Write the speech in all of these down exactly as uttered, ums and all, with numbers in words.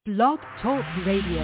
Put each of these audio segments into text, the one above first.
Blog Talk Radio.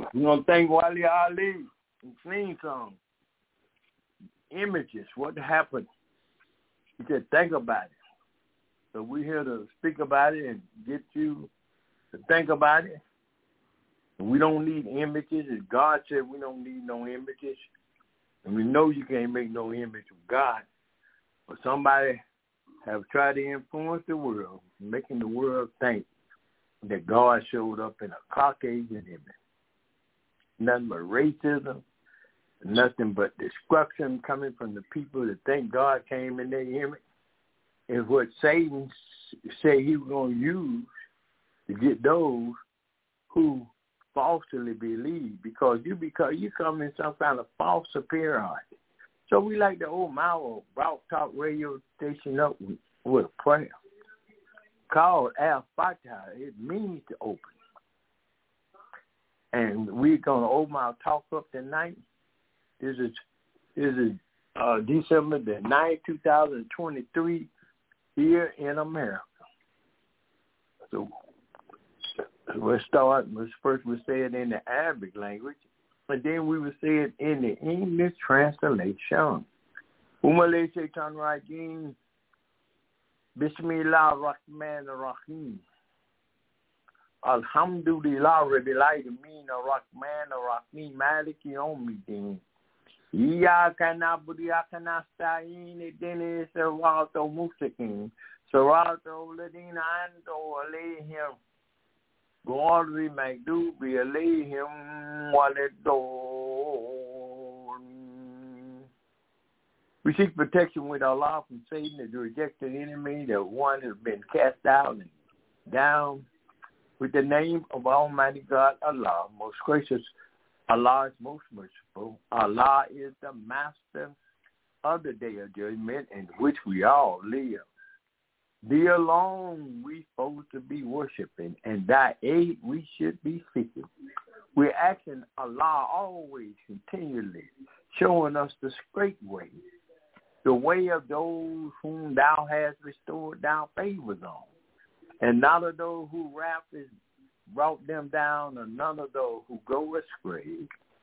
We're going to thank Wally Ali and sing some images, what happened. He said, think about it. So we're here to speak about it and get you to think about it. We don't need images. As God said, we don't need no images. And we know you can't make no image of God. But somebody have tried to influence the world, making the world think that God showed up in a Caucasian image. Nothing but racism, nothing but destruction coming from the people that think God came in their image. Is what Satan said he was going to use to get those who falsely believe, because you because you come in some kind of false superiority. So we like the old Mao Brock Talk radio station up with, with a prayer called Al-Fatihah. It means to open. And we're going to open our talk up tonight. This is this is uh, December the ninth, two thousand twenty-three, here in America. So we'll start. First we'll say it in the Arabic language, and then we will say it in the English translation. Umale Shaitan Rajim. Bismillah ar-Rahman ar-Rahim. Alhamdulillah Rabbil Alamin ar-Rahman ar-Rahim Maliki Yawmiddin. Iyyaka na'budu wa iyyaka nasta'in ihdinas siratal mustaqim siratal ladzina an'amta alayhim ghayril maghdubi alayhim waladdallin. We seek protection with Allah from Satan, the rejected enemy, the one who has been cast out and down, with the name of Almighty God, Allah, most gracious. Allah is most merciful. Allah is the master of the day of judgment in which we all live. Thee alone we supposed to be worshiping, and thy aid we should be seeking. We're asking Allah always, continually, showing us the straight way, the way of those whom thou hast restored thy favors on, and not of those who wrath is brought them down, and none of those who go astray.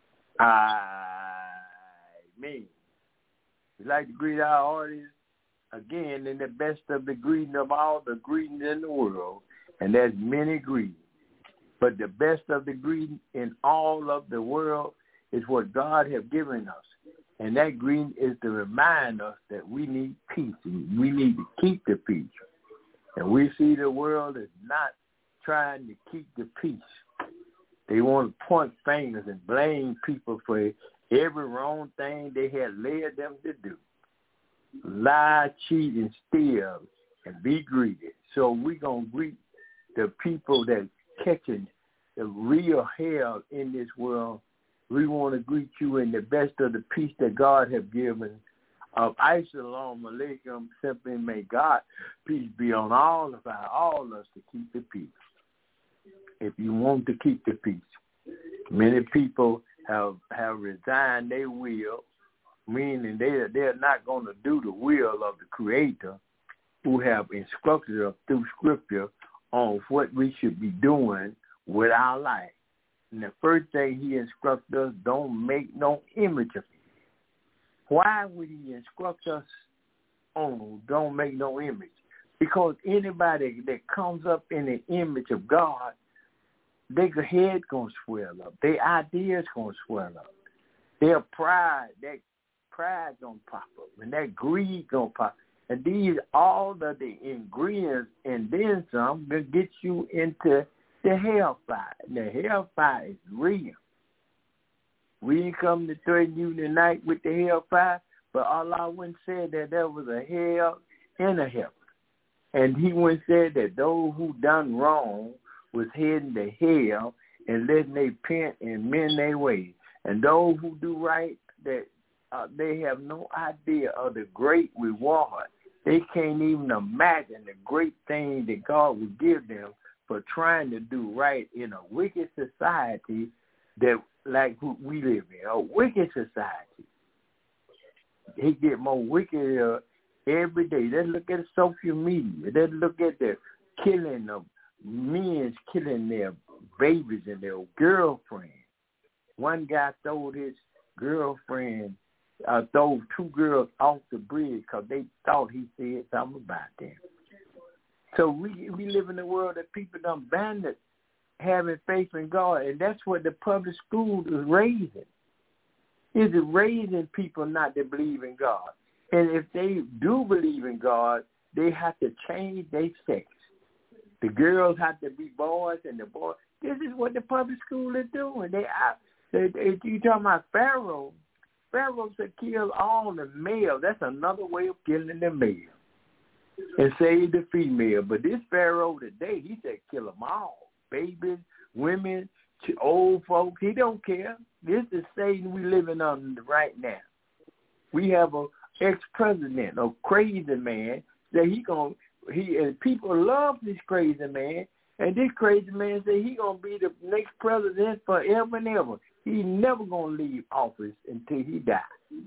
Amen. We'd like to greet our audience again in the best of the greeting of all the greetings in the world, and there's many greetings. But the best of the greeting in all of the world is what God has given us. And that greeting is to remind us that we need peace, and we need to keep the peace. And we see the world is not trying to keep the peace. They want to point fingers and blame people for every wrong thing they had led them to do. Lie, cheat, and steal, and be greedy. So we're going to greet the people that catching the real hell in this world. We want to greet you in the best of the peace that God has given. Of Assalamu alaikum, simply may God peace be on all of our, all of us to keep the peace. If you want to keep the peace, many people have have resigned their will, meaning they they're not going to do the will of the Creator, who have instructed us through Scripture on what we should be doing with our life. And the first thing He instructs us: don't make no image of it. Why would He instruct us on don't make no image? Because anybody that comes up in the image of God, their head gonna swell up, their ideas gonna swell up, their pride, that pride gonna pop up, and that greed gonna pop. And these all of the ingredients, and then some, gonna get you into the hellfire. And the hellfire is real. We ain't come to threaten you tonight with the hellfire, but Allah wouldn't say that there was a hell and a heaven. And He wouldn't say that those who done wrong was heading to hell and letting they repent and mend their ways. And those who do right, that uh, they have no idea of the great reward. They can't even imagine the great thing that God would give them for trying to do right in a wicked society that like we live in, a wicked society. They get more wicked uh, every day. Let's look at social media. Let's look at the killing of men killing their babies and their girlfriends. one guy threw his girlfriend, uh, threw two girls off the bridge because they thought he said something about them. So we we live in a world that people done abandoned having faith in God, and that's what the public school is raising. Is it raising people not to believe in God? And if they do believe in God, they have to change their sex. The girls have to be boys, and the boys. This is what the public school is doing. They, they, they you talking about Pharaoh? Pharaoh said kill all the male. That's another way of killing the male and save the female. But this Pharaoh today, he said kill them all. Babies, women, old folks. He don't care. This is Satan we living under right now. We have a ex-president, a crazy man, that he gonna he and people love this crazy man, and this crazy man say he gonna be the next president forever and ever. He never gonna leave office until he dies.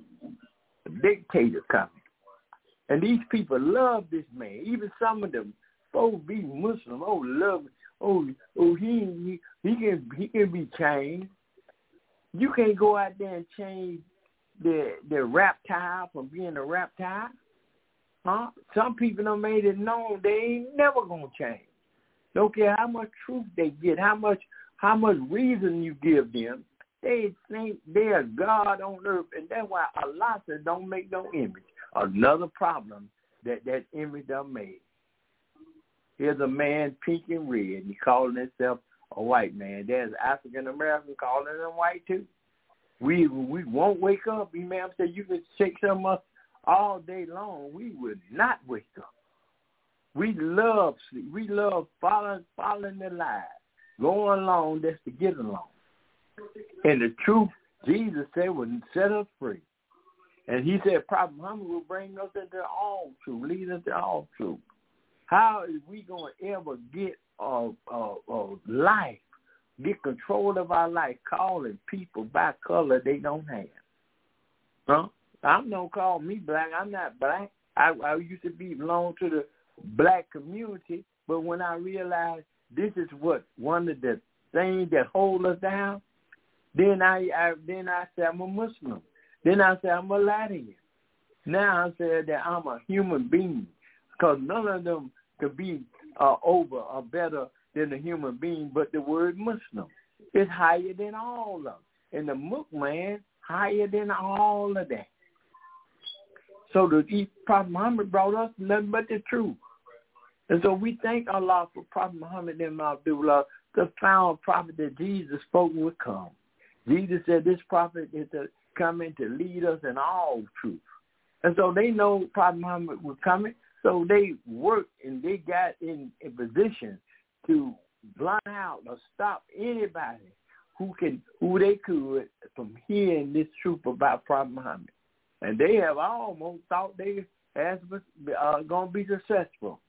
A dictator coming, and these people love this man. Even some of them supposed to be Muslim. Oh, love it. Oh, oh, he he he can he can be changed. You can't go out there and change the the reptile from being a reptile. Huh? Some people done made it known they ain't never gonna change. Don't care how much truth they get, how much how much reason you give them. They think they're God on earth, and that's why Allah said don't make no image. Another problem that that image done made. Here's a man pink and red. He calling himself a white man. There's African American calling him white too. We we won't wake up. Imam said you can shake some of us all day long. We would not wake up. We love sleep. We love following following the lies, going along just to get along. And the truth, Jesus said, would set us free. And he said, Prophet Muhammad will bring us into all truth, lead us to all truth. How is we going to ever get a, a, a life, get control of our life, calling people by color they don't have? Huh? I'm don't call me black. I'm not black. I, I used to be belong to the black community, but when I realized this is what one of the things that hold us down, then I, I then I said I'm a Muslim. Then I said I'm a Latin. Now I said that I'm a human being, because none of them could be uh, over or better than a human being, but the word Muslim is higher than all of them. And the Mukman higher than all of that. So the Prophet Muhammad brought us nothing but the truth. And so we thank Allah for Prophet Muhammad and Abdullah, the found prophet that Jesus spoke would come. Jesus said this prophet is to come in to lead us in all truth. And so they know Prophet Muhammad was coming. So they worked and they got in a position to blind out or stop anybody who can, who they could from hearing this truth about Prophet Muhammad. And they have almost thought they was uh, going to be successful.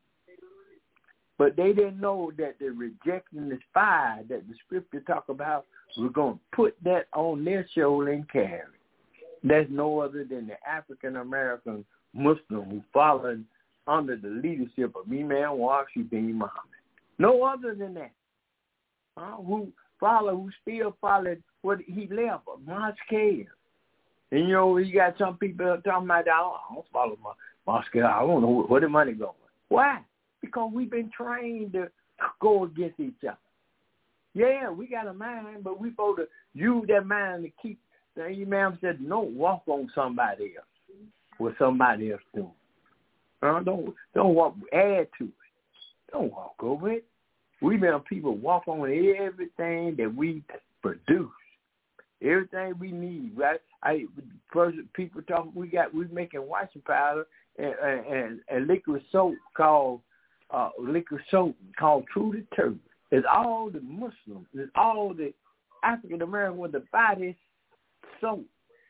But they didn't know that the rejecting this fire that the scripture talk about, we're going to put that on their shoulder and carry. That's no other than the African-American Muslim who followed under the leadership of Imam Washington bin Muhammad. No other than that. Uh, who follow, who still followed what he left, Mosque. And, you know, you got some people talking about, I don't follow my Mosque. I don't know where the money going. Why? Because we've been trained to go against each other. Yeah, we got a mind, but we supposed to use that mind to keep. The Imam said, don't walk on somebody else, what somebody else doing. Uh, don't don't walk, add to it. Don't walk over it. We been people walk on everything that we produce, everything we need. Right? I first people talk. We got we making washing powder and and, and liquid soap called uh, liquid soap called True Detergent. It's all the Muslims. It's all the African American with the body soap.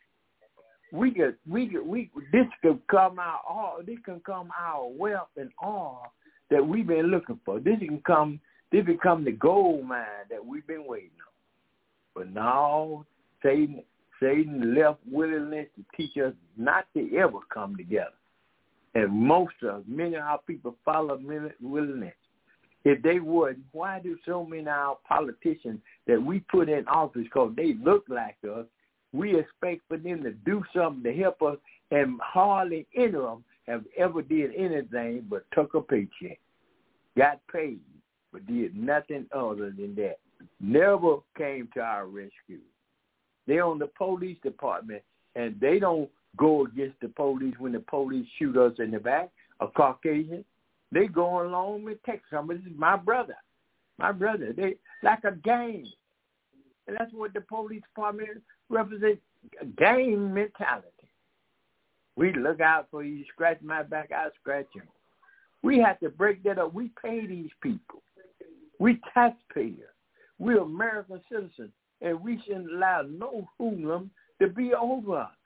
We could, we could, we this could come our all. This can come our wealth and all that we've been looking for. This can come. This become the gold mine that we've been waiting on. But now Satan, Satan left willingness to teach us not to ever come together. And most of many of our people follow willingness. If they wouldn't, why do so many of our politicians that we put in office because they look like us, we expect for them to do something to help us, and hardly any of them have ever did anything but took a paycheck, got paid, but did nothing other than that. Never came to our rescue. They on the police department, and they don't go against the police when the police shoot us in the back, a Caucasian. They go along and take somebody. This is my brother. My brother. They like a gang. And that's what the police department represents, a gang mentality. We look out for you, scratch my back, I scratch you. We have to break that up. We pay these people. We taxpayers. We're American citizens, and we shouldn't allow no hoodlum to be over us.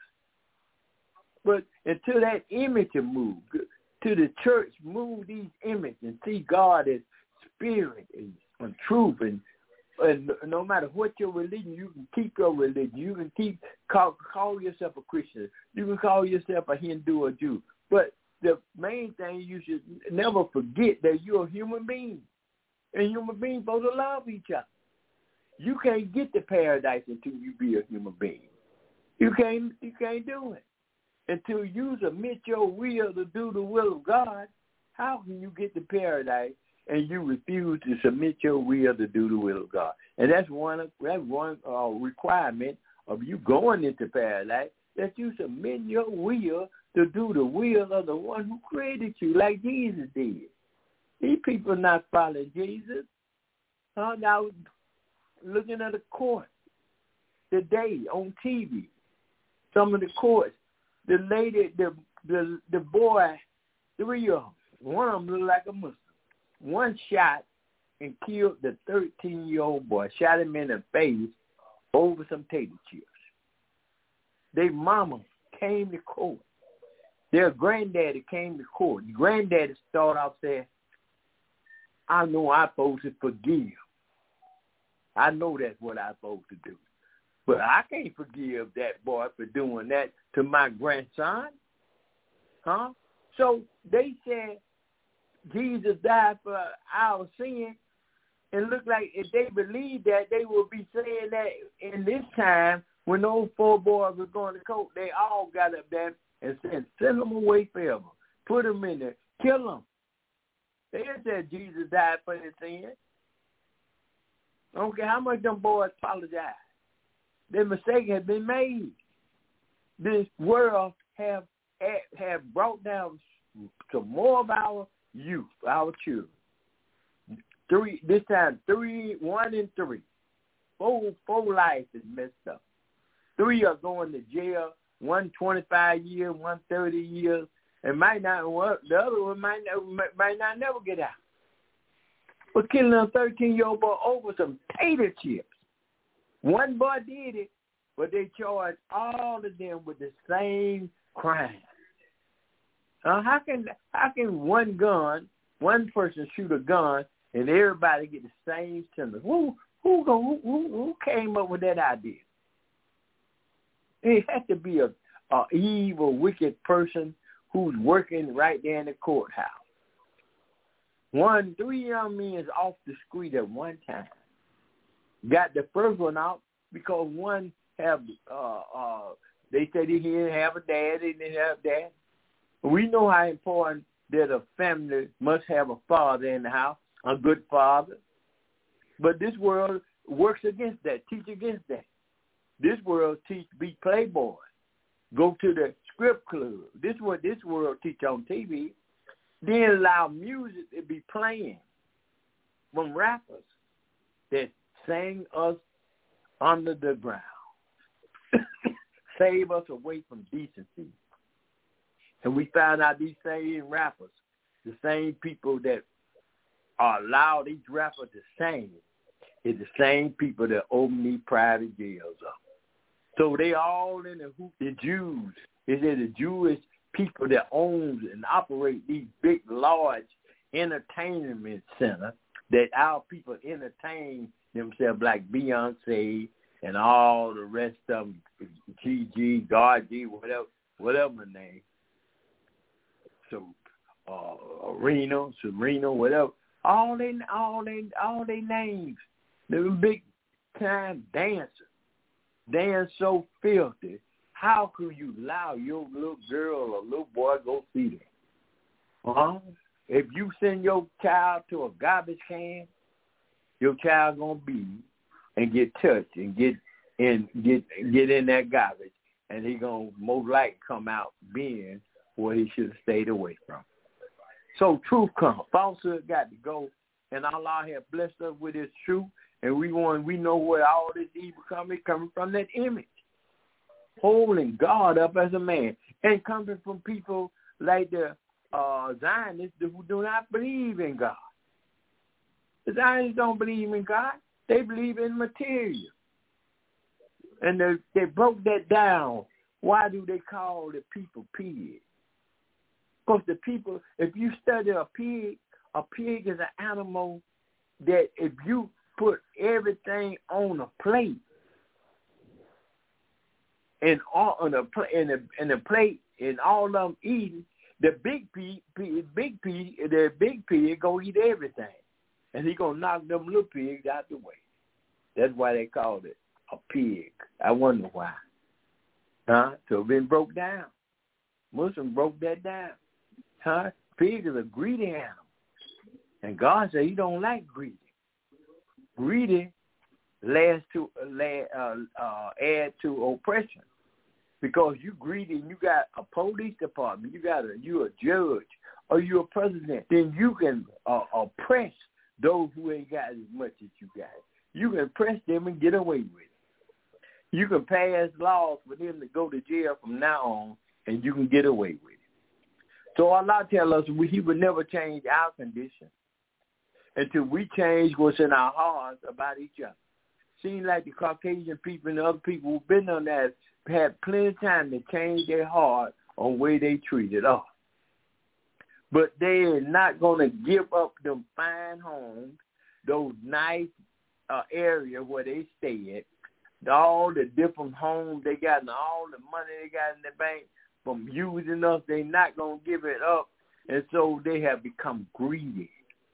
But until that image move, to the church move these images and see God as spirit and, and truth, and, and no matter what your religion, you can keep your religion. You can keep call, call yourself a Christian. You can call yourself a Hindu or Jew. But the main thing, you should never forget that you're a human being, and human beings supposed to love each other. You can't get to paradise until you be a human being. You can't. You can't do it. Until you submit your will to do the will of God, how can you get to paradise and you refuse to submit your will to do the will of God? And that's one that's one uh, requirement of you going into paradise, that you submit your will to do the will of the one who created you, like Jesus did. These people not following Jesus. Uh, now, looking at the court today on T V, some of the courts, the lady, the the the boy, three of them, one of them looked like a Muslim. One shot and killed the thirteen-year-old boy, shot him in the face over some tater chips. Their mama came to court. Their granddaddy came to court. The granddaddy started off saying, I know I'm supposed to forgive. I know that's what I'm supposed to do. But I can't forgive that boy for doing that to my grandson. Huh? So they said Jesus died for our sin. And look like if they believe that, they will be saying that in this time when those four boys were going to court, they all got up there and said, send them away forever. Put them in there. Kill them. They said Jesus died for their sin. I don't care how much them boys apologize. Their mistake has been made. This world have have brought down to more of our youth, our children. Three this time, three, one and three. Four, four lives is messed up. Three are going to jail. One twenty-five years, one thirty years, and might not. The other one might might not never get out. For killing a thirteen-year-old boy over some tater chips. One boy did it, but they charged all of them with the same crime. Uh, how can how can one gun, one person shoot a gun, and everybody get the same sentence? Who who who who, who came up with that idea? It has to be a, a evil, wicked person who's working right there in the courthouse. One, three young men is off the street at one time. Got the first one out because one have, uh, uh, they said he didn't have a dad, he didn't have a dad. We know how important that a family must have a father in the house, a good father. But this world works against that, teach against that. This world teach be playboy, go to the script club. This is what this world teach on T V. Then allow music to be playing from rappers that sang us under the ground, save us away from decency. And we found out these same rappers, the same people that are allow these rappers to sing, is the same people that open these private jails up. So they all in the hoop. The Jews, is it the Jewish people that owns and operate these big, large entertainment centers that our people entertain themselves like Beyonce and all the rest of them, Gigi, God G, whatever, whatever the name. So, uh, Arena, Serena, whatever. All they, all they, all they names, them big time dancers, dance so filthy. How could you allow your little girl or little boy go see them? Huh? If you send your child to a garbage can, your child gonna be and get touched and get in get get in that garbage, and he gonna most likely come out being where he should have stayed away from. So truth comes, falsehood got to go, and Allah has blessed us with His truth, and we want we know where all this evil coming coming from, that image, holding God up as a man, and coming from people like the uh, Zionists who do not believe in God. The Zionists don't believe in God; they believe in material, and they, they broke that down. Why do they call the people pigs? Because the people, if you study a pig, a pig is an animal that if you put everything on a plate, and all on a in a in a plate, and all of them eating, the big pig, pig big pig, the big pig gonna eat everything, and he gonna knock them little pigs out the way. That's why they called it a pig. I wonder why. Huh? So it's been broke down. Muslims broke that down. Huh? Pig is a greedy animal. And God said He don't like greedy. Greedy adds to uh, uh, add to oppression. Because you greedy and you got a police department, you got a you a judge, or you a president, then you can uh, oppress those who ain't got as much as you got. You can oppress them and get away with it. You can pass laws for them to go to jail from now on, and you can get away with it. So Allah tells us we, He would never change our condition until we change what's in our hearts about each other. Seems like the Caucasian people and the other people who've been on that had plenty of time to change their heart on the way they treated us. But they're not going to give up them fine homes, those nice uh, areas where they stay at, all the different homes they got and all the money they got in the bank from using us. They're not going to give it up, and so they have become greedy.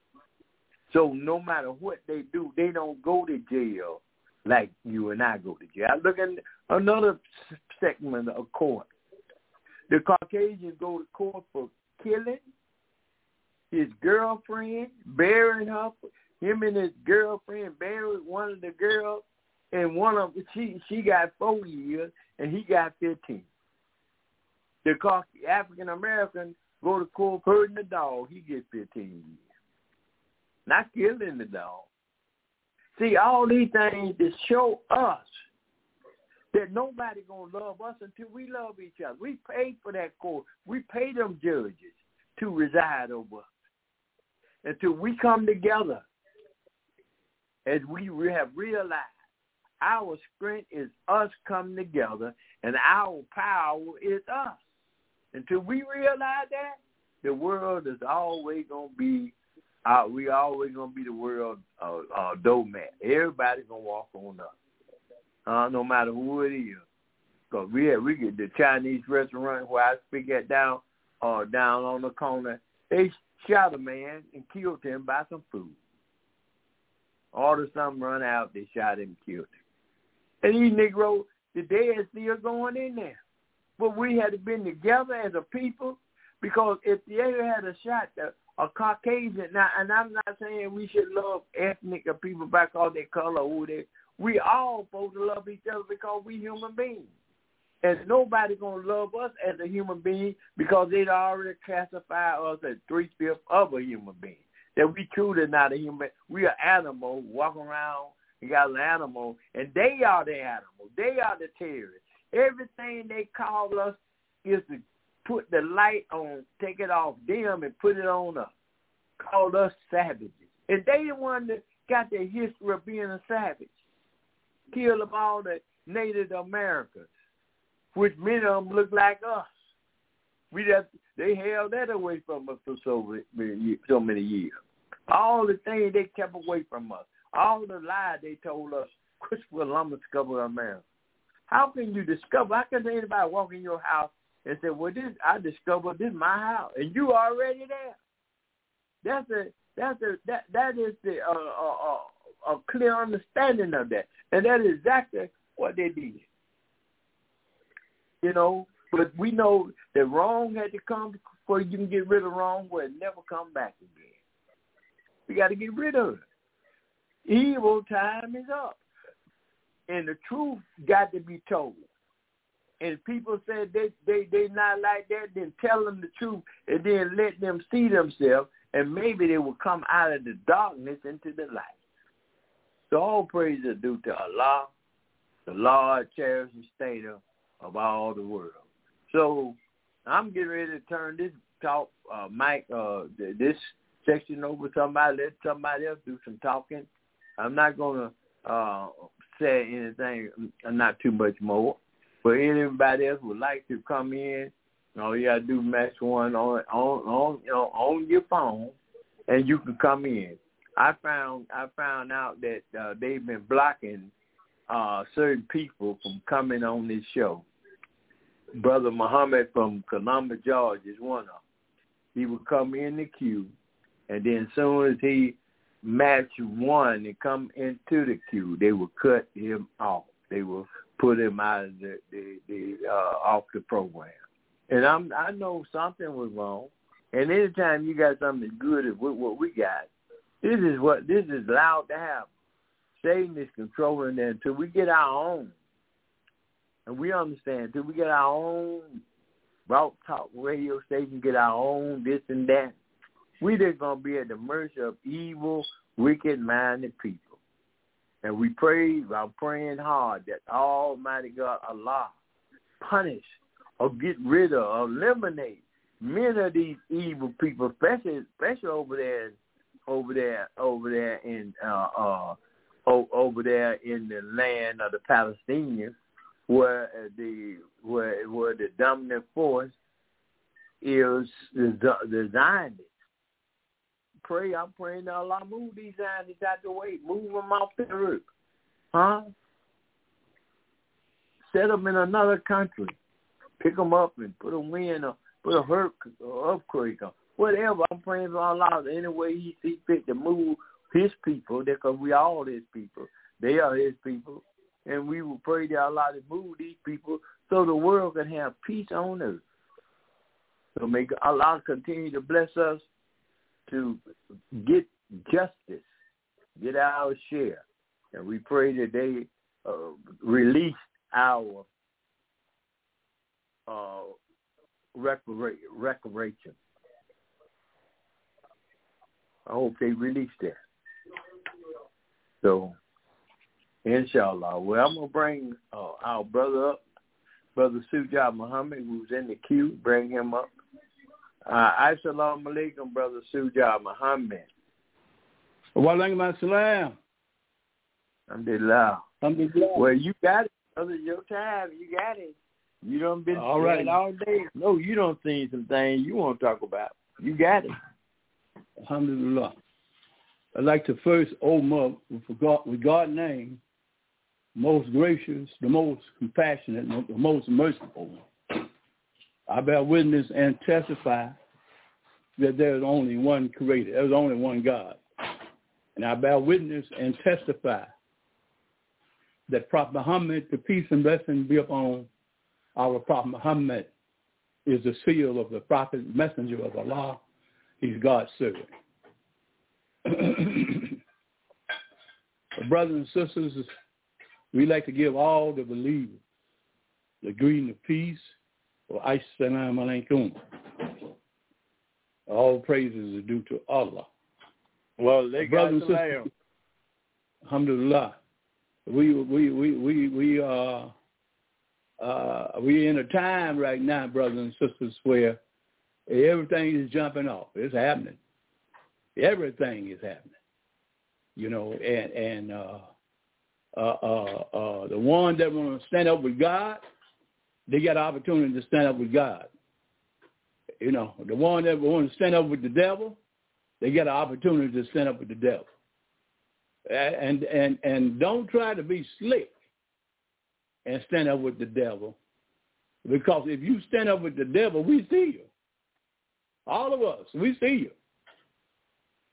So no matter what they do, they don't go to jail like you and I go to jail. I look at another segment of court. The Caucasians go to court for killing his girlfriend, burying her. Him and his girlfriend buried one of the girls, and one of she she got four years and he got fifteen. The African American go to court for hurting the dog, he gets fifteen years. Not killing the dog. See, all these things to show us that nobody gonna love us until we love each other. We pay for that court. We pay them judges to reside over us. Until we come together, as we have realized, our strength is us coming together, and our power is us. Until we realize that, the world is always gonna be. Uh, we always gonna be the world uh, uh, doormat. Everybody's gonna walk on us, uh, no matter who it is. Cause we have, we get the Chinese restaurant where I speak at down, uh, down on the corner. They shot a man and killed him by some food. Ordered something run out, they shot him and killed him. And these Negroes, the dead still going in there. But we had to been together as a people, because if they ever had a shot the a Caucasian, now, and I'm not saying we should love ethnic or people by cause their color or who they, we all supposed to love each other because we human beings. And nobody going to love us as a human being because they'd already classify us as three-fifths of a human being. That we truly not a human. We are animals walking around, we got an animal, and they are the animal. They are the terrorists. Everything they call us is to put the light on, take it off them and put it on us. Call us savages. And they the one that got the history of being a savage. Killed them all the Native Americans, which many of them look like us. We just, they held that away from us for so many, so many years. All the things they kept away from us. All the lies they told us, Christopher Columbus discovered America. How can you discover? How can anybody walk in your house and say, well, this I discovered this is my house, and you already there? That's a That's a, that that is the uh, uh, uh, a clear understanding of that, and that is exactly what they did. You know, but we know that wrong had to come before you can get rid of wrong, where it never come back again. We got to get rid of it. Evil time is up, and the truth got to be told. And people said they they they not like that, then tell them the truth, and then let them see themselves, and maybe they will come out of the darkness into the light. So all praise is due to Allah, the Lord, cherished sustainer of all the world. So I'm getting ready to turn this talk, uh, Mike, uh, this section over to somebody. Let somebody else do some talking. I'm not going to uh, say anything, not too much more. But anybody else would like to come in, all you gotta do match one on on on you know on your phone, and you can come in. I found I found out that uh, they've been blocking uh, certain people from coming on this show. Brother Muhammad from Columbus, Georgia, is one of them. He would come in the queue, and then as soon as he matched one and come into the queue, they would cut him off. They will put him out of the, the, the uh, off the program. And I'm I know something was wrong. And anytime you got something good as what, what we got, this is what this is allowed to happen. Satan is controlling that until we get our own. And we understand until we get our own Rock Talk radio station, get our own this and that. We just gonna be at the mercy of evil, wicked-minded people. And we pray, I'm praying hard that Almighty God, Allah, punish or get rid of or eliminate many of these evil people, especially, especially over there, over there, over there in uh, uh, over there in the land of the Palestinians, where the where where the dominant force is the, the Zionists. Pray, I'm praying that Allah move these Zionists out the way, move them off the earth, huh? Set them in another country, pick them up and put them in, or put a hurt or earthquake on, whatever. I'm praying for Allah any way He sees fit to move His people, because we all His people. They are His people, and we will pray that Allah to move these people so the world can have peace on earth. So may Allah continue to bless us to get justice, get our share. And we pray that they uh, release our uh, reparation. I hope they release that. So, inshallah. Well, I'm going to bring uh, our brother up, Brother Sujah Muhammad, who's in the queue. Bring him up. Uh, Assalamu alaikum, Brother Sujah Muhammad. Wa alaikum assalam. Alhamdulillah. Alhamdulillah. Well, you got it, brother. Your time. You got it. You done been all right all day. No, you don't see some things you want to talk about. You got it. Alhamdulillah. I'd like to first open up with God, with God's name, most gracious, the most compassionate, the most merciful. I bear witness and testify that there is only one creator. There is only one God. And I bear witness and testify that Prophet Muhammad, the peace and blessing be upon our Prophet Muhammad, is the seal of the prophet, messenger of Allah. He's God's servant. Brothers and sisters, we like to give all the believers the greeting of peace, or Assalamu alaikum. All praises are due to Allah. Well, they got the lamb. Alhamdulillah. We we we we we are uh, uh, we in a time right now, brothers and sisters, where everything is jumping off. It's happening. Everything is happening. You know, and and uh, uh, uh, uh, the ones that want to stand up with God, they got an opportunity to stand up with God. You know, the one that want to stand up with the devil, they get an opportunity to stand up with the devil. And and and don't try to be slick and stand up with the devil, because if you stand up with the devil, we see you. All of us, we see you.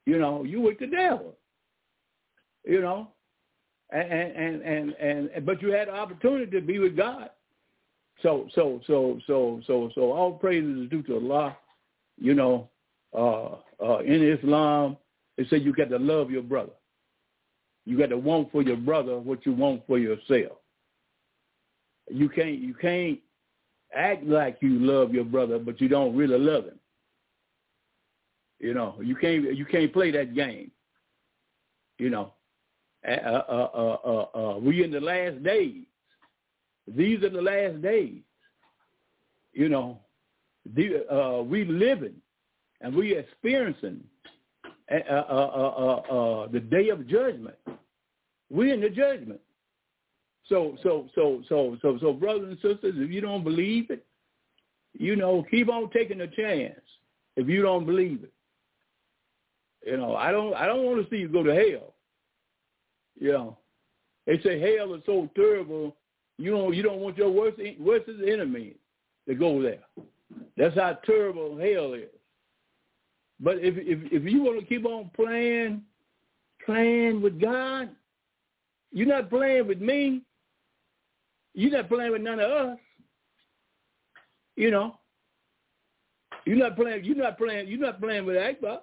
You know, you with the devil. You know, and and and and, and but you had the opportunity to be with God. So so so so so so all praises is due to Allah. You know, uh, uh, in Islam, they say you got to love your brother. You got to want for your brother what you want for yourself. You can't you can't act like you love your brother, but you don't really love him. You know, you can't you can't play that game. You know, uh, uh, uh, uh, uh, we in the last days. These are the last days. You know, the, uh, we living and we experiencing uh, uh, uh, uh, uh, the day of judgment. We in the judgment. So, so, so, so, so, so, brothers and sisters, if you don't believe it, you know, keep on taking a chance. If you don't believe it, you know, I don't, I don't want to see you go to hell. You know, they say hell is so terrible. You don't, you don't want your worst, worst enemy to go there. That's how terrible hell is. But if if if you want to keep on playing, playing with God, you're not playing with me. You're not playing with none of us. You know. You're not playing. You're not playing. You're not playing with Akbar.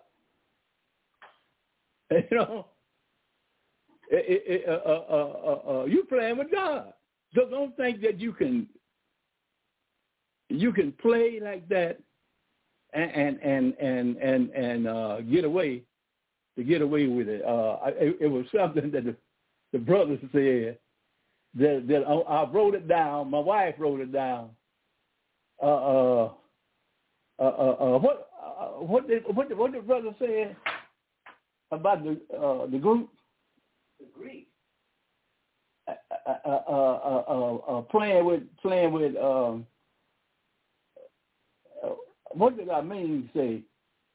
You know. It, it, uh, uh, uh, uh, you're playing with God. So don't think that you can. You can play like that, and and and and and, and uh, get away, to get away with it. Uh, it, it was something that the, the brother said. That, that I, I wrote it down. My wife wrote it down. Uh, uh, uh, uh, uh, what, uh, what did what did, what did the brother say about the uh, the group? The Greek. Uh, uh, uh, uh, uh, uh, playing with playing with. Um, uh, what did I mean to say?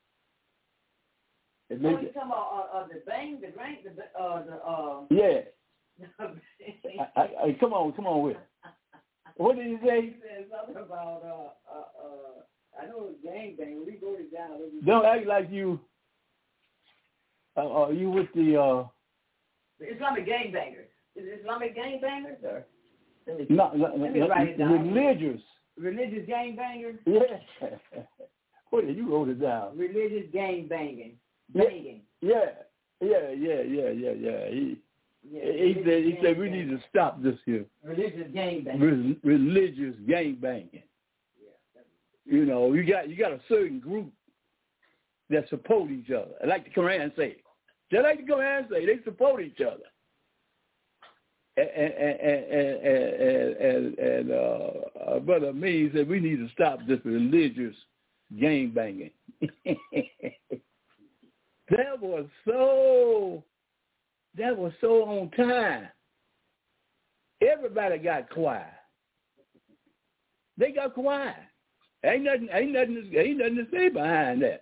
It oh, you talking about uh, uh, the bang, the grain, the uh, the uh. Yeah. I, I, I, come on, come on with it. What did he say? He said something about, uh, uh, uh, I know it's gangbang. We wrote it down. Don't act like you, uh, uh, you with the, uh... The Islamic gangbangers. Is it Islamic gangbangers, or? Let me, no, no, let me no, write it down. Religious. Religious gangbangers? Yeah. What did you wrote it down? Religious gangbanging. Banging. Yeah, yeah, yeah, yeah, yeah, yeah. He, Yeah, he said, he said, we need to stop this here. Religious gangbanging. Re- religious gangbanging. Yeah. You know, you got you got a certain group that support each other. Like the Quran say. Just like the Quran say, they support each other. And and and and, and, and uh, uh, Brother Means said we need to stop this religious gangbanging. That was so. That was so on time. Everybody got quiet. They got quiet. Ain't nothing. Ain't nothing. Ain't nothing to say behind that.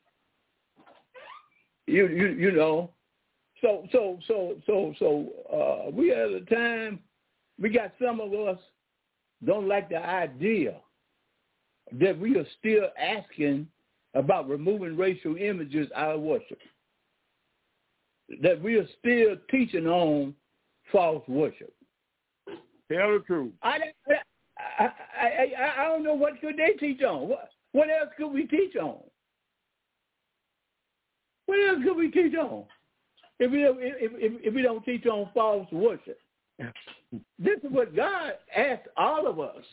You you you know. So so so so so. Uh, we at a time. We got some of us don't like the idea that we are still asking about removing racial images out of worship. That we are still teaching on false worship. Tell the truth. I, I, I, I, I don't know what could they teach on. What, what else could we teach on? What else could we teach on if we if, if, if we don't teach on false worship? This is what God asked all of us.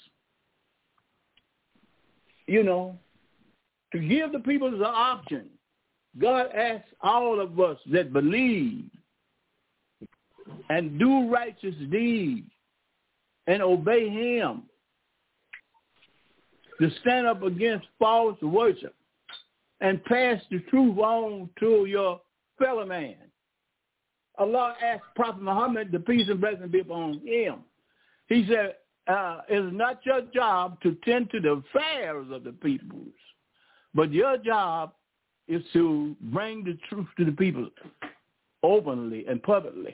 You know, to give the people the option. God asks all of us that believe and do righteous deeds and obey him to stand up against false worship and pass the truth on to your fellow man. Allah asked Prophet Muhammad, the peace and blessing be upon him. He said, uh, it's not your job to tend to the affairs of the peoples, but your job is to bring the truth to the people openly and publicly.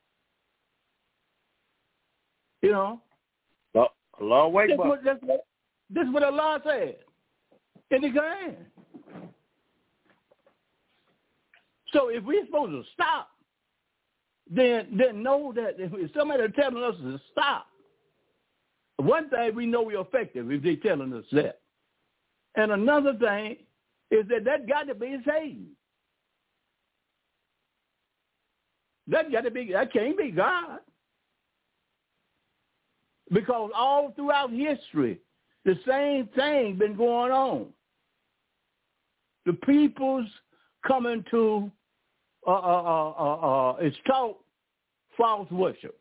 You know? Oh, Allah wake That's up. what, that's what, this is what Allah said in the Quran. So if we're supposed to stop, then then know that if somebody is telling us to stop, one thing we know we're effective if they're telling us that. And another thing is that that got to be Satan. That got to be, that can't be God. Because all throughout history, the same thing been going on. The people's coming to, uh, uh, uh, uh, it's taught false worship.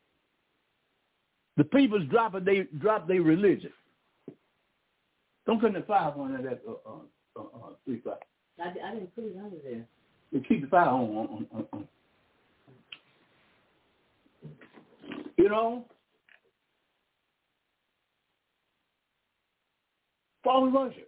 The people's dropping they drop their religion. Don't put the fire on that uh, uh, uh, uh, three five. I, I didn't put it under there. You keep the fire on, on, on, on. You know, false worship.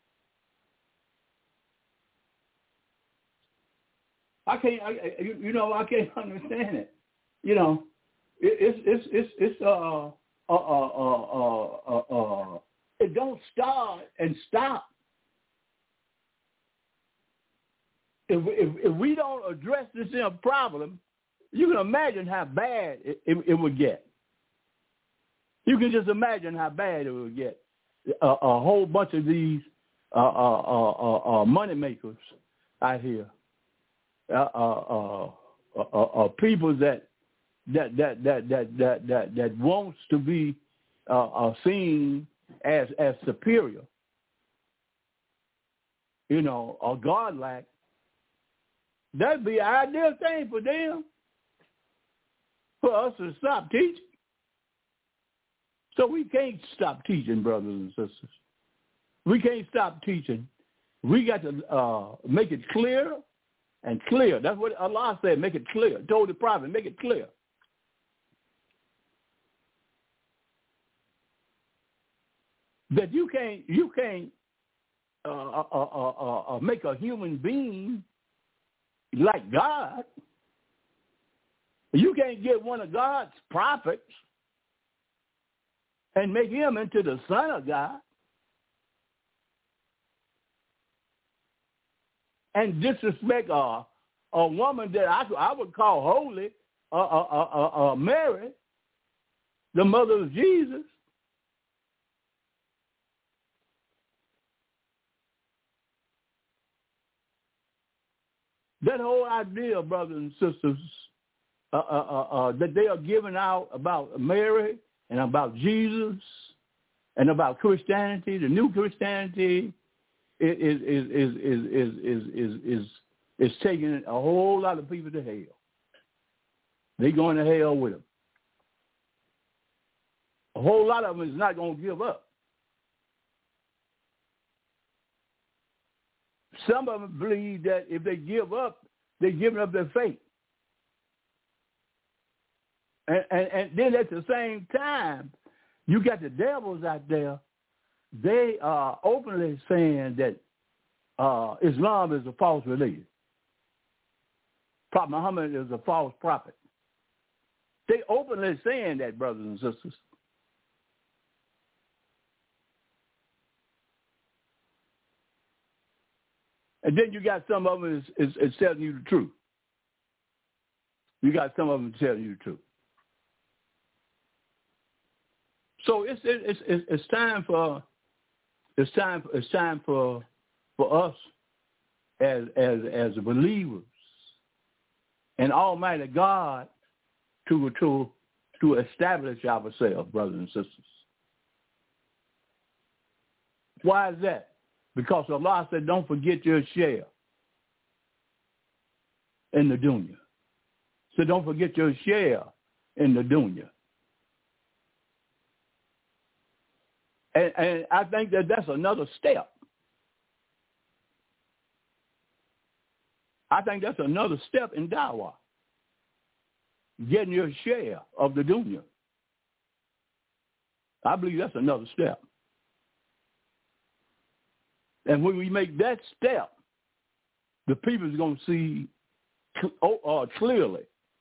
I can't. I, you, you know, I can't understand it. You know, it, it's it's it's it's uh uh uh uh uh uh. It don't start and stop. If if, if we don't address this problem, you can imagine how bad it, it, it would get. You can just imagine how bad it would get. A, a whole bunch of these uh, uh, uh, uh, uh, money makers out here, uh, uh, uh, uh, uh, people that that that that that that that, that wants to be uh, uh, seen as as superior, you know, or godlike. That'd be an ideal thing for them, for us to stop teaching. So we can't stop teaching, brothers and sisters. We can't stop teaching. We got to uh, make it clear and clear. That's what Allah said, make it clear. Told the prophet, make it clear. That you can't, you can't uh, uh, uh, uh, uh, make a human being like God. You can't get one of God's prophets and make him into the Son of God and disrespect a, a woman that I, I would call holy, uh, uh, uh, uh, Mary, the mother of Jesus. That whole idea, brothers and sisters, uh, uh, uh, uh, that they are giving out about Mary and about Jesus and about Christianity, the new Christianity, is is is is is is is is, is taking a whole lot of people to hell. They're going to hell with them. A whole lot of them is not going to give up. Some of them believe that if they give up, they're giving up their faith. And, and, and then at the same time, you got the devils out there. They are openly saying that uh, Islam is a false religion. Prophet Muhammad is a false prophet. They openly saying that, brothers and sisters. And then you got some of them is, is, is telling you the truth. You got some of them telling you the truth. So it's it's it's, it's time for it's time it's time for for us as as as believers and Almighty God to to to establish ourselves, brothers and sisters. Why is that? Because Allah said, don't forget your share in the dunya. So don't forget your share in the dunya. And, and I think that that's another step. I think that's another step in dawah, getting your share of the dunya. I believe that's another step. And when we make that step, the people is going to see uh, clearly.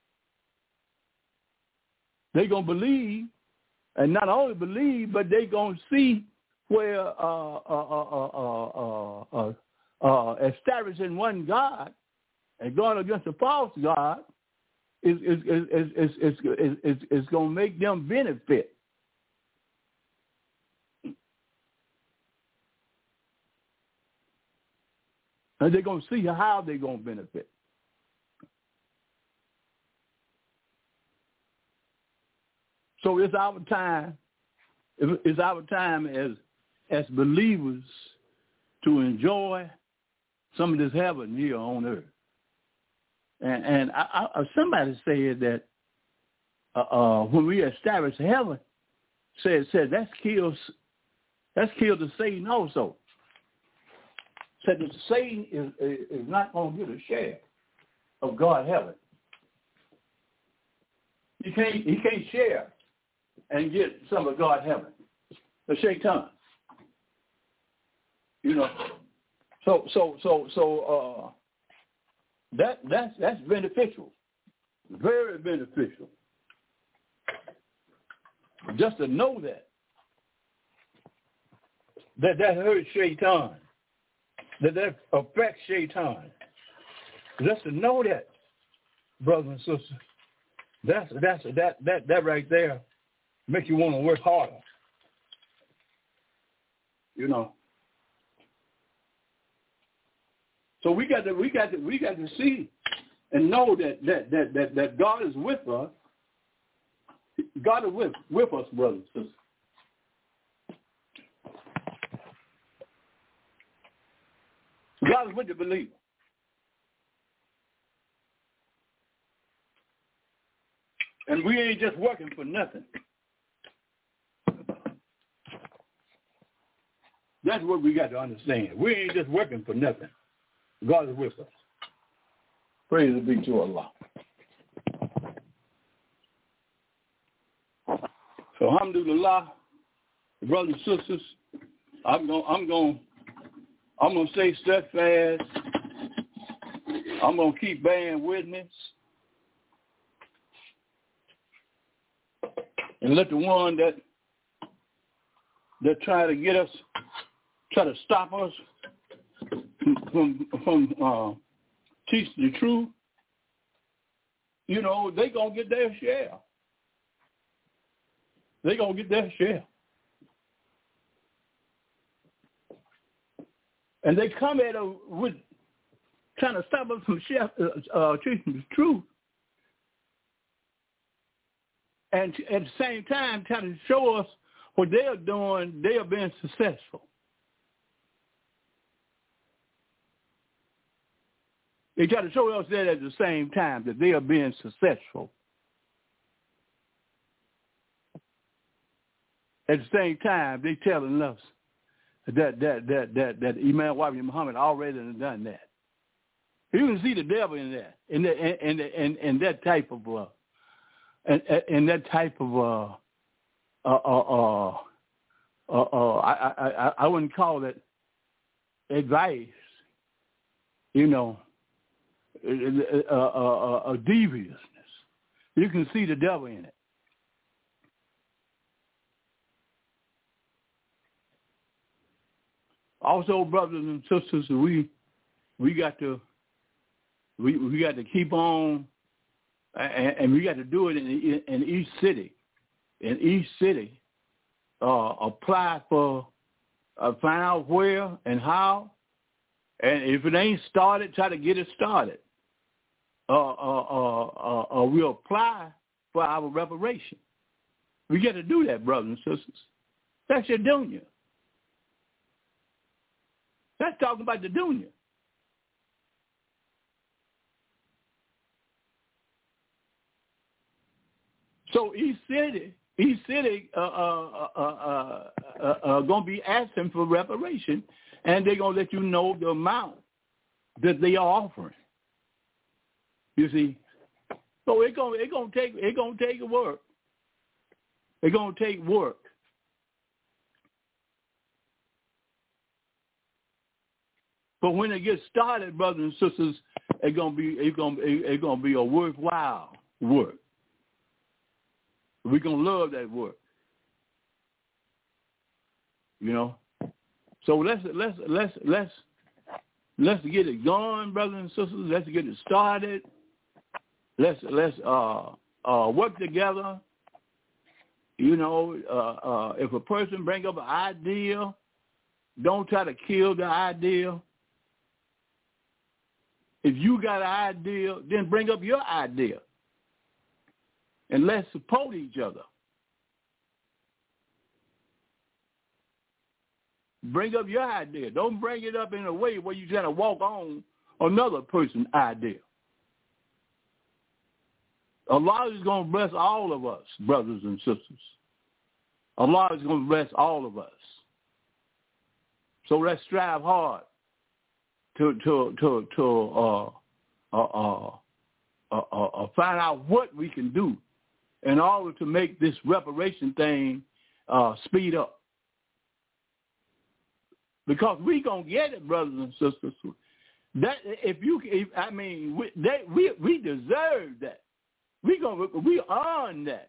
They're going to believe, and not only believe, but they're going to see where uh, uh, uh, uh, uh, uh, uh, establishing one God and going against the false god is is is is is is, is, is, is going to make them benefit. And they're going to see how they're going to benefit. So it's our time. It's our time as as believers to enjoy some of this heaven here on earth. And, and I, I, somebody said that uh, uh, when we establish heaven, said said that's kills that's killed the Satan also. Said that Satan is is not going to get a share of God's heaven. He can't he can't share and get some of God's heaven. The Shaitan. You know. So so so so uh that that's that's beneficial. Very beneficial. Just to know that. That that hurts Shaitan. That that affects Shaitan. Just to know that, brothers and sisters. That's that's that that that right there make you want to work harder. You know. So we got to we got to we got to see and know that that that that, that God is with us. God is with with us, brothers and sisters. God is with the believer. And we ain't just working for nothing. That's what we got to understand. We ain't just working for nothing. God is with us. Praise be to Allah. So, alhamdulillah, brothers and sisters, I'm going, I'm going, I'm going to stay steadfast. I'm going to keep bearing witness. And let the one that that try to get us, try to stop us from from uh, teaching the truth, you know, they gonna get their share. They gonna get their share. And they come at us with trying to stop us from share, uh, uh, teaching the truth. And at the same time, trying to show us what they are doing, they are being successful. They try to show us that at the same time, that they are being successful. At the same time, they telling us that that that that that Imam Wabi Muhammad already done that. You can see the devil in that, in that, in in in that type of. Uh, And, and that type of uh, uh, uh, uh, uh, I, I, I wouldn't call it advice, you know, a, a, a deviousness. You can see the devil in it. Also, brothers and sisters, we we got to we we got to keep on. And, and we got to do it in, in each city. In each city, uh, apply for, uh, find out where and how. And if it ain't started, try to get it started. Uh, uh, uh, uh, uh, we'll apply for our reparation. We got to do that, brothers and sisters. That's your dunya. That's talking about the dunya. So each city, each city uh, uh, uh, uh, uh, uh, going to be asking for reparation, and they're going to let you know the amount that they are offering. You see, so it's going it's going to take it's going to take work. It's going to take work. But when it gets started, brothers and sisters, it's going to be it's going to it's going to be a worthwhile work. We're going to love that work, you know. So let's let's let's let's let's get it going, brothers and sisters. Let's get it started. Let's let's uh, uh, work together. You know, uh, uh, if a person bring up an idea, don't try to kill the idea. If you got an idea, then bring up your idea. And let's support each other. Bring up your idea. Don't bring it up in a way where you try to walk on another person's idea. Allah is going to bless all of us, brothers and sisters. Allah is going to bless all of us. So let's strive hard to to to to uh, uh, uh, uh, uh, uh, find out what we can do in order to make this reparation thing uh, speed up. Because we gonna get it, brothers and sisters. That if you, if, I mean, we, they, we we deserve that. We gonna we earn that.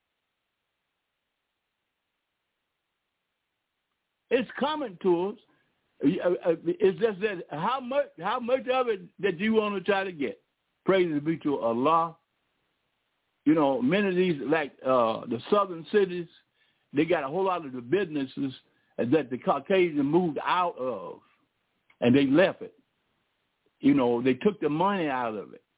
It's coming to us. It's just that how much how much of it that you want to try to get. Praise be to Allah. You know, many of these, like uh, the southern cities, they got a whole lot of the businesses that the Caucasian moved out of, and they left it. You know, they took the money out of it.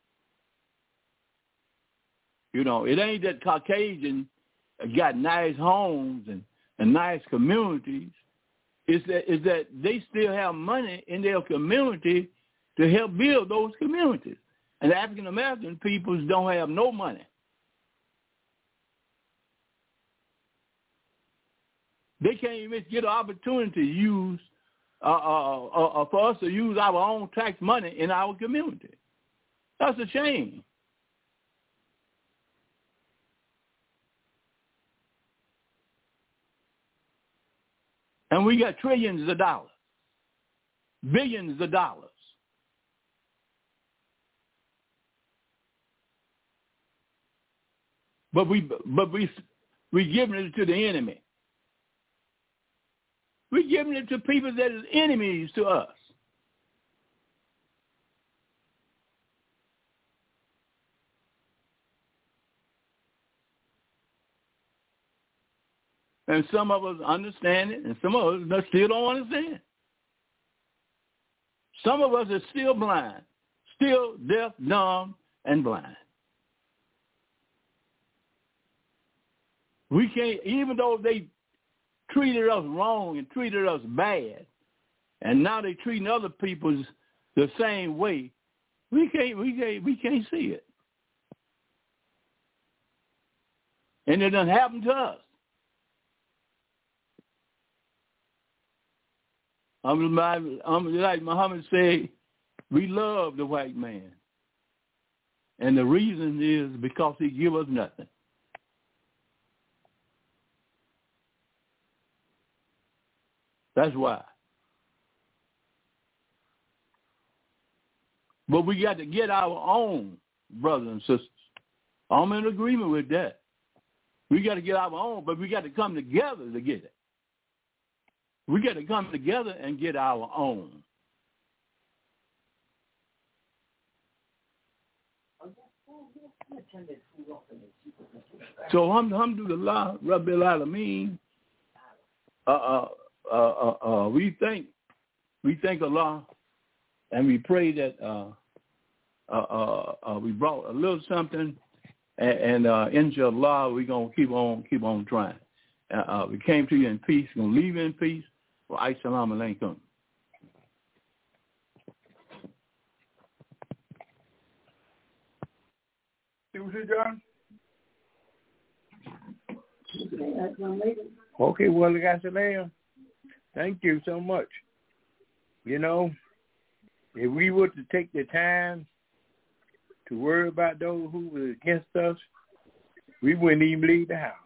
You know, it ain't that Caucasian got nice homes and, and nice communities. It's that, it's that they still have money in their community to help build those communities. And the African-American peoples don't have no money. They can't even get an opportunity to use, uh, uh, uh, uh, for us to use our own tax money in our community. That's a shame. And we got trillions of dollars, billions of dollars. But we, but we, we giving it to the enemy. We're giving it to people that is enemies to us. And some of us understand it, and some of us still don't understand. Some of us are still blind, still deaf, dumb, and blind. We can't, even though they treated us wrong and treated us bad, and now they're treating other people the same way, we can't, we can't, we can't see it. And it doesn't happen to us. I'm like, I'm like Muhammad said, we love the white man. And the reason is because he give us nothing. That's why. But we got to get our own, brothers and sisters. I'm in agreement with that. We got to get our own, but we got to come together to get it. We got to come together and get our own. So, alhamdulillah, Rabbil Alameen, uh, uh, uh, uh, uh, we thank, we thank Allah, and we pray that uh, uh, uh, uh, we brought a little something, and, and uh, inshallah, we're gonna keep on, keep on trying. Uh, uh, we came to you in peace, we're gonna leave you in peace. Well, assalamu alaikum. See what you done? Okay, well, Gasalam, thank you so much. You know, if we were to take the time to worry about those who were against us, we wouldn't even leave the house.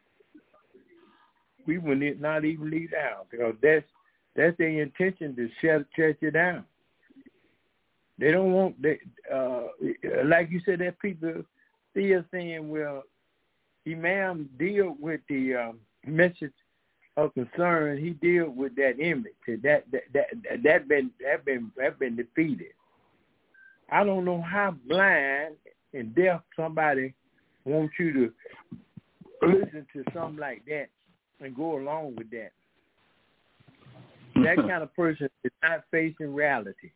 We wouldn't not even leave the house because that's that's their intention to shut shut you down. They don't want they uh, like you said, that people still saying, well, Imam deal with the um, message of concern, he deal with that image. That that that that been that been that been defeated. I don't know how blind and deaf somebody wants you to listen to something like that and go along with that. That kind of person is not facing reality.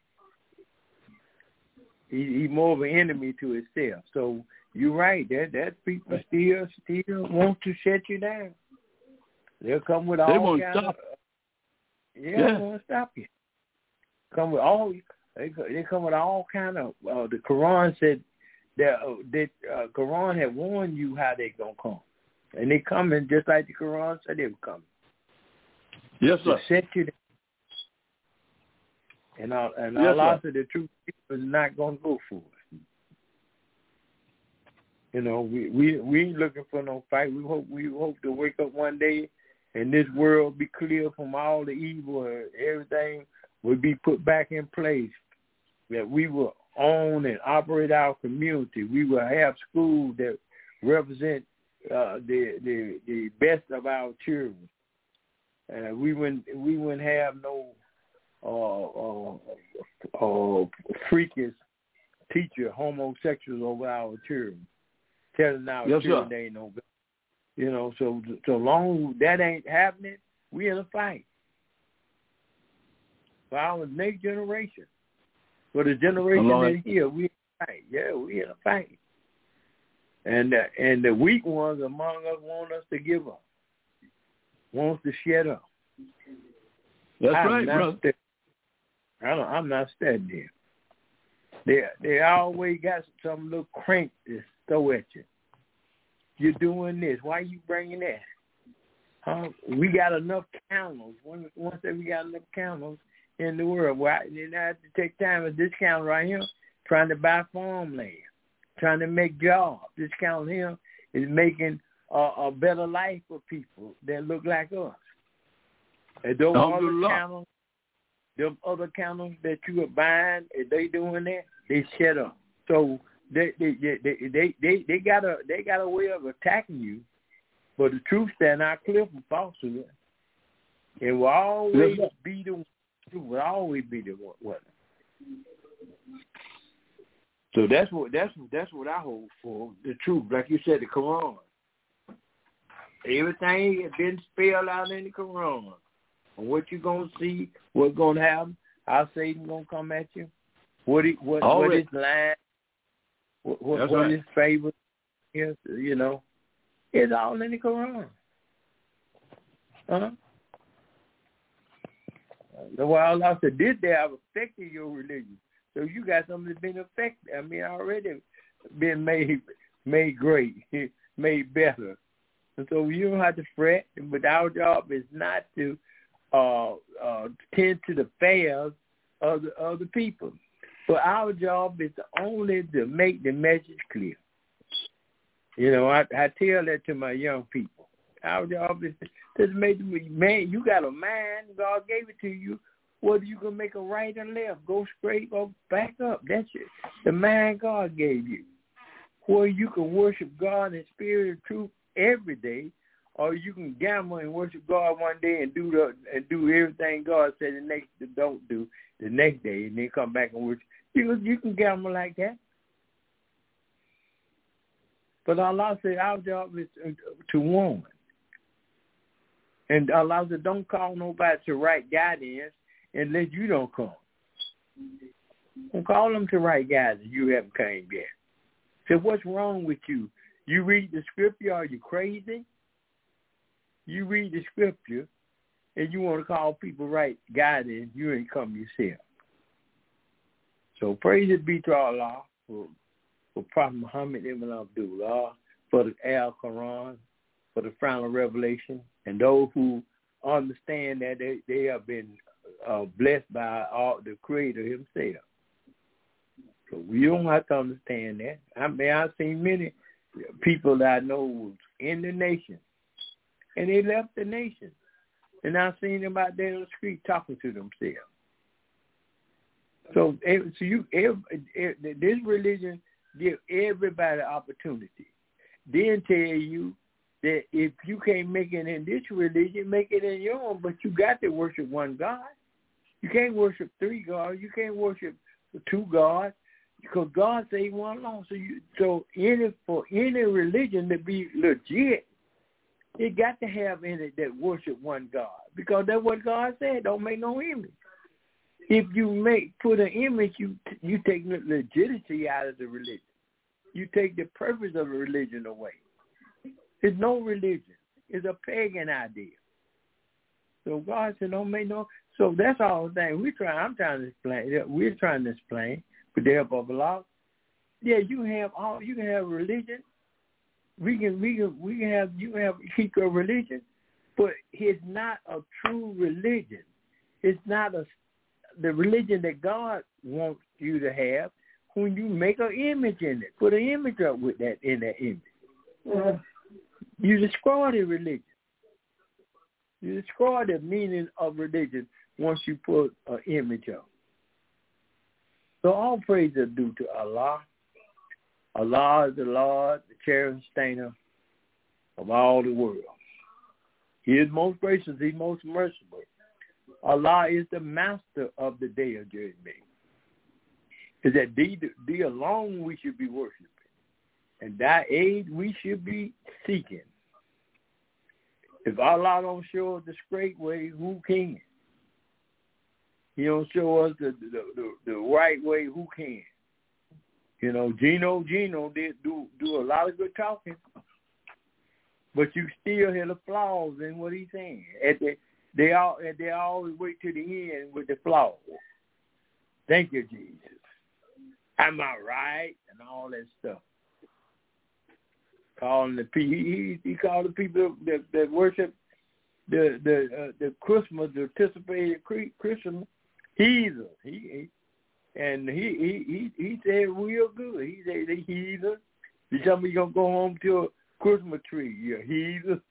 He, he's more of an enemy to himself. So you're right. That that people still still want to shut you down. They'll come with all they won't kind stop. of yeah, Yeah. they won't stop you. Come with all they they come with all kind of. Uh, the Quran said that uh, that uh, Quran had warned you how they gonna come, and they coming just like the Quran said they were coming. Yes, To sir. set you down. And uh, and Yes, Allah sir. said the truth is not gonna go for it. You know, we we we ain't looking for no fight. We hope we hope to wake up one day and this world be clear from all the evil and everything will be put back in place. That we will own and operate our community. We will have schools that represent uh, the the the best of our children. Uh, we wouldn't we wouldn't have no uh, uh, uh, freakish teacher homosexuals over our children, telling our yes, children sir. they ain't no good. You know, so so long that ain't happening, we in a fight. For our next generation, for the generation Lord. that's here, we in a fight. Yeah, we in a fight. And uh, and the weak ones among us want us to give up, wants to shut up. That's I'm right, not brother. st- I don't, I'm not studying. They they always got some little crank to throw at you. You're doing this. Why you bringing that? Huh? We got enough counters. Once once that we got enough counters in the world, why then I have to take time at this counter right here, trying to buy farmland, trying to make jobs. This counter here is making a, a better life for people that look like us. And those Oh, other good Lord. counters, them other counters that you are buying, if they doing that, they shut up. So they they they they they, they got a they got a way of attacking you, but the truth stand out clear from falsehood. It will always Yes, be the it will always be the one. So that's what that's that's what I hold for the truth. Like you said, the Quran. Everything has been spelled out in the Quran. What you gonna see, what's gonna happen, how Satan gonna come at you, what he, what All what right. his line, what what, That's what right. his favor is, you know, it's all in the Quran. Huh? The while I said, did they have affected your religion? So you got something that's been affected. I mean, already been made made great, made better. And so you don't have to fret. But our job is not to uh, uh, tend to the affairs of the of the people. But our job is to only to make the message clear. You know, I, I tell that to my young people. Our job is to, to make them, man, you got a mind, God gave it to you. Whether you can make a right or left, go straight or back up. That's it. The mind God gave you. Where you can worship God in spirit and truth every day, or you can gamble and worship God one day and do the and do everything God said the next don't do the next day, and then come back and worship. You you can gamble like that. But Allah said our job is to warn. And Allah said don't call nobody to right guidance unless you don't come. Don't call them to right guidance. You haven't came yet. So what's wrong with you? You read the scripture, are you crazy? You read the scripture and you want to call people right guidance, you ain't come yourself. So praise it be to Allah for, for Prophet Muhammad ibn Abdullah, for the Al-Quran, for the final revelation, and those who understand that they, they have been uh, blessed by all, the Creator himself. So we don't have to understand that. I mean, I've seen many people that I know was in the nation, and they left the nation. And I've seen them out there on the street talking to themselves. So, so you, every, every, this religion gives everybody opportunity. Then tell you that if you can't make it in this religion, make it in your own, but you got to worship one God. You can't worship three gods. You can't worship two gods because God said he one alone. So you, so any for any religion to be legit, it got to have in it that worship one God because that's what God said. Don't make no image. If you make put an image, you you take the legitimacy out of the religion. You take the purpose of a religion away. It's no religion. It's a pagan idea. So God said, don't make no. So that's all the thing. We try. I'm trying to explain. We're trying to explain with the help of Allah. Yeah, you can have all. You can have religion. We can. We can. We can have. You can have keep your religion, but it's not a true religion. It's not a the religion that God wants you to have. When you make an image in it, put an image up with that in that image. Mm-hmm. You destroy the religion. You destroy the meaning of religion once you put an image up. So all praise is due to Allah. Allah is the Lord, the cherub and sustainer of all the world. He is most gracious. He is most merciful. Allah is the master of the day of judgment. Is that thee, thee alone we should be worshiping, and thy aid we should be seeking. If Allah don't show us the straight way, who can? He don't show us the the, the, the right way, who can? You know, Gino Gino did do, do a lot of good talking, but you still hear the flaws in what he's saying. At the, they all they always wait to the end with the flaws. Thank you, Jesus. Am I right? And all that stuff. Calling the people, he, he called the people that, that worship the the uh, the Christmas, the anticipated Christmas, heathens. He, he and he he he he said real good. He said they heathens. You tell me you gonna go home to a Christmas tree? You're heathens.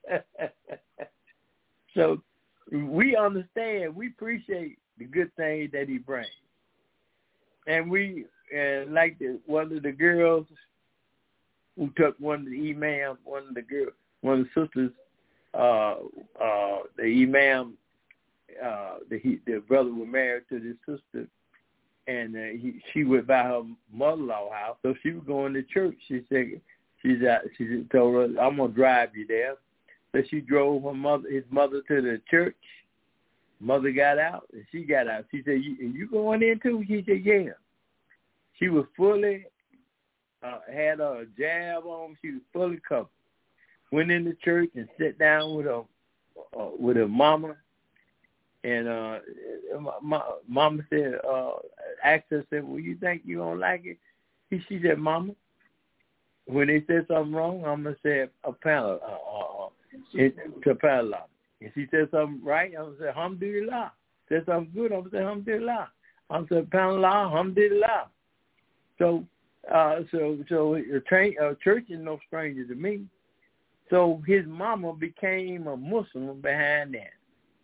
So we understand. We appreciate the good things that he brings, and we uh, like the one of the girls who took one of the imam, one of the girl, one of the sisters, uh, uh, the imam, uh, the he, the brother was married to this sister, and uh, he, she went by her mother-in-law house, so she was going to church. She said, she's out, she told her, "I'm gonna drive you there." So she drove her mother, his mother, to the church. Mother got out, and she got out. She said, "You, you going in too?" She said, "Yeah." She was fully. Uh, had a jab on. She was fully covered. Went in the church and sat down with her uh, with her mama. And uh, my, mama said, uh, asked her, said, "Well, you think you don't like it?" He, she said, "Mama, when they said something wrong, I'm gonna say a panel, uh, uh, to panel." And she said something right, I'm gonna say alhamdulillah. Said something good, I'm gonna say alhamdulillah. I'm gonna say panel, alhamdulillah. So. Uh, so, so a, train, a church is no stranger to me. So his mama became a Muslim behind that.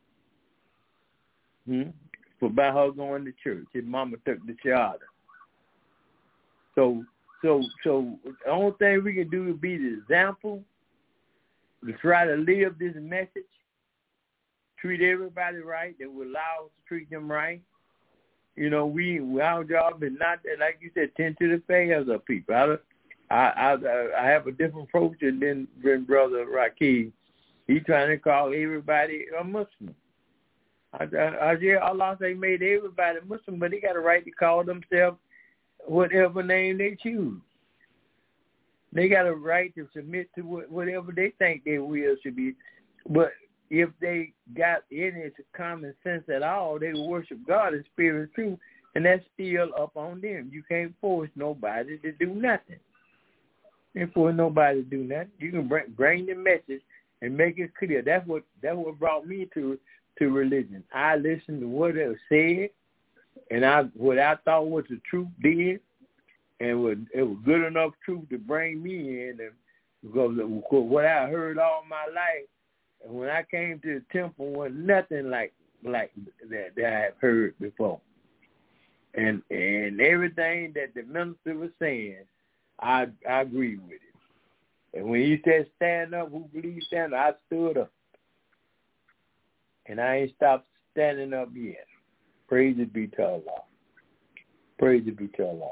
Hmm? For by her going to church, his mama took the shahada. So, so, so the only thing we can do is be the example. To try to live this message. Treat everybody right. That will allow us to treat them right. You know, we our job is not, like you said, tend to the affairs of people. I, I, I, I have a different approach than, than Brother Rakib. He trying to call everybody a Muslim. I, I, I hear Allah say made everybody Muslim, but they got a right to call themselves whatever name they choose. They got a right to submit to what, whatever they think their will should be. But if they got any common sense at all, they worship God in spirit and truth, and that's still up on them. You can't force nobody to do nothing. You can't force nobody to do nothing. You can bring, bring the message and make it clear. That's what that's what brought me to to religion. I listened to what it was said, and I what I thought was the truth did, and was, it was good enough truth to bring me in, and because what I heard all my life. And when I came to the temple, was nothing like like that, that I have heard before. And and everything that the minister was saying, I I agree with it. And when he said stand up, who believes stand up, I stood up. And I ain't stopped standing up yet. Praise it be to Allah. Praise it be to Allah.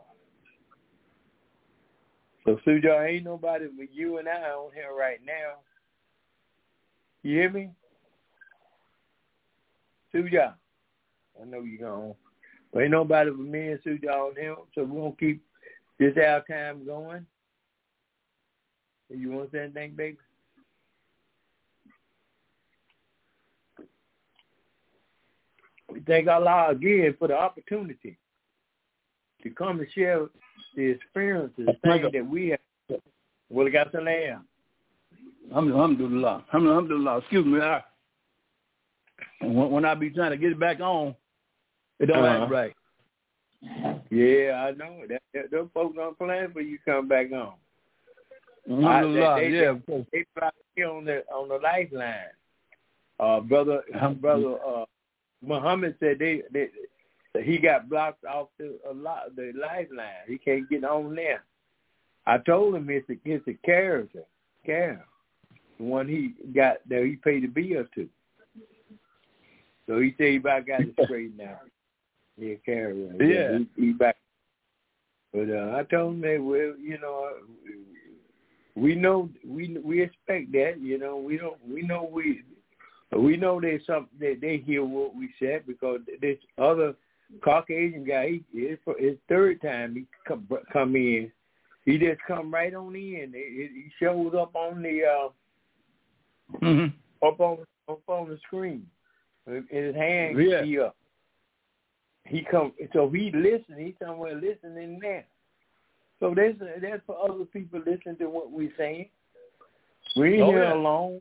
So, Suja, ain't nobody but you and I on here right now. You hear me? Suja, I know you're gone. But ain't nobody but me and Suja on here, so we're going to keep this our time going. You want to say anything, baby? We thank Allah again for the opportunity to come and share the experiences, things that we have. Well, got to land. Alhamdulillah. Alhamdulillah. Excuse me. I, when, when I be trying to get it back on, it don't uh-huh. act right. Yeah, I know. That, that, those folks don't plan for you to come back on. Alhamdulillah. I, they, yeah. They, they, they on the on the lifeline. Uh, brother, brother. Uh, Muhammad said they, they he got blocked off the a lot the lifeline. He can't get on there. I told him it's a it's a character, care, the one he got that he paid the bill to. So he said he about got it straightened out. Yeah, character. Yeah, he, he back. But uh, I told him that well, you know, we know we we expect that. You know, we don't we know we. We know there's something that they hear what we said because this other Caucasian guy, he, it's for his third time he come, come in. He just come right on in. He, he shows up on the uh, mm-hmm. up on up on the screen. In his hand, yeah. he up. He come so he listen. He's somewhere listening there. So that's that's for other people listening to what we're saying. We ain't oh, here yeah. alone.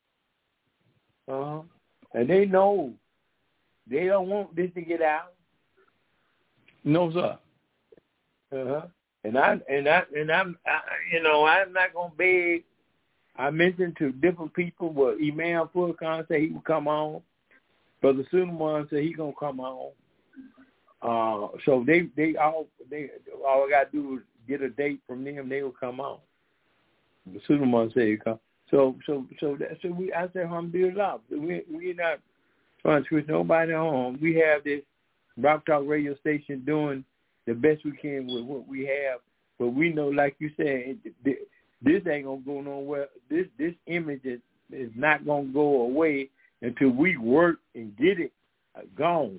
Uh-huh. And they know they don't want this to get out. No, sir. Uh-huh. And I and I and I'm I, you know I'm not gonna beg. I mentioned to different people what Imam Furqan said he would come on. Brother Suleiman said he gonna come on. Uh, so they they all they all I gotta do is get a date from them. They will come on. The Suleiman said he come. So so so that so we I said alhamdulillah. We we're not trying to switch nobody on. We have this Rock Talk radio station doing the best we can with what we have. But we know, like you said, this ain't gonna go nowhere. This this image is, is not gonna go away until we work and get it gone.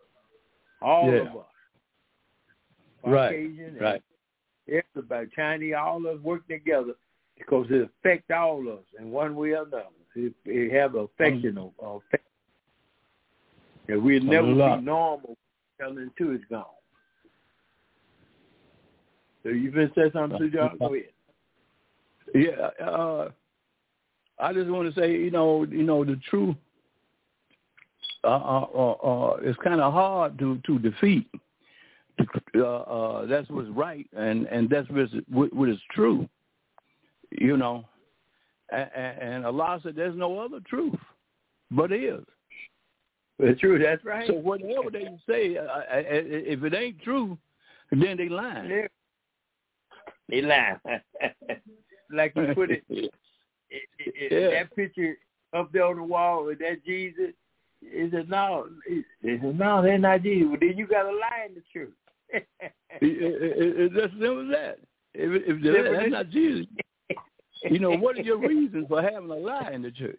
All yeah. of us. Right. Caucasian right. Everybody, Chinese, all of us work together. Because it affects all of us in one way or another. It, it have an affection um, of effect. And we'll never be normal until it's gone. So you been say something to John? Go ahead. Yeah, uh, I just want to say, you know, you know, the truth. Uh, uh, uh, uh, it's kind of hard to to defeat. Uh, uh, that's what's right, and and that's what's, what is true. You know, and, and Allah said there's no other truth but is. It's true, that's right. So whatever they say, uh, if it ain't true, then they lying. Yeah. They lying. Like you put it, it, it, it yeah. that picture up there on the wall with that Jesus, it said, no, it said, no, they're not Jesus. Well, then you got to lie in the church. it, it, it, that's simple as that. If, if that, that's not Jesus, you know, what are your reasons for having a lie in the church?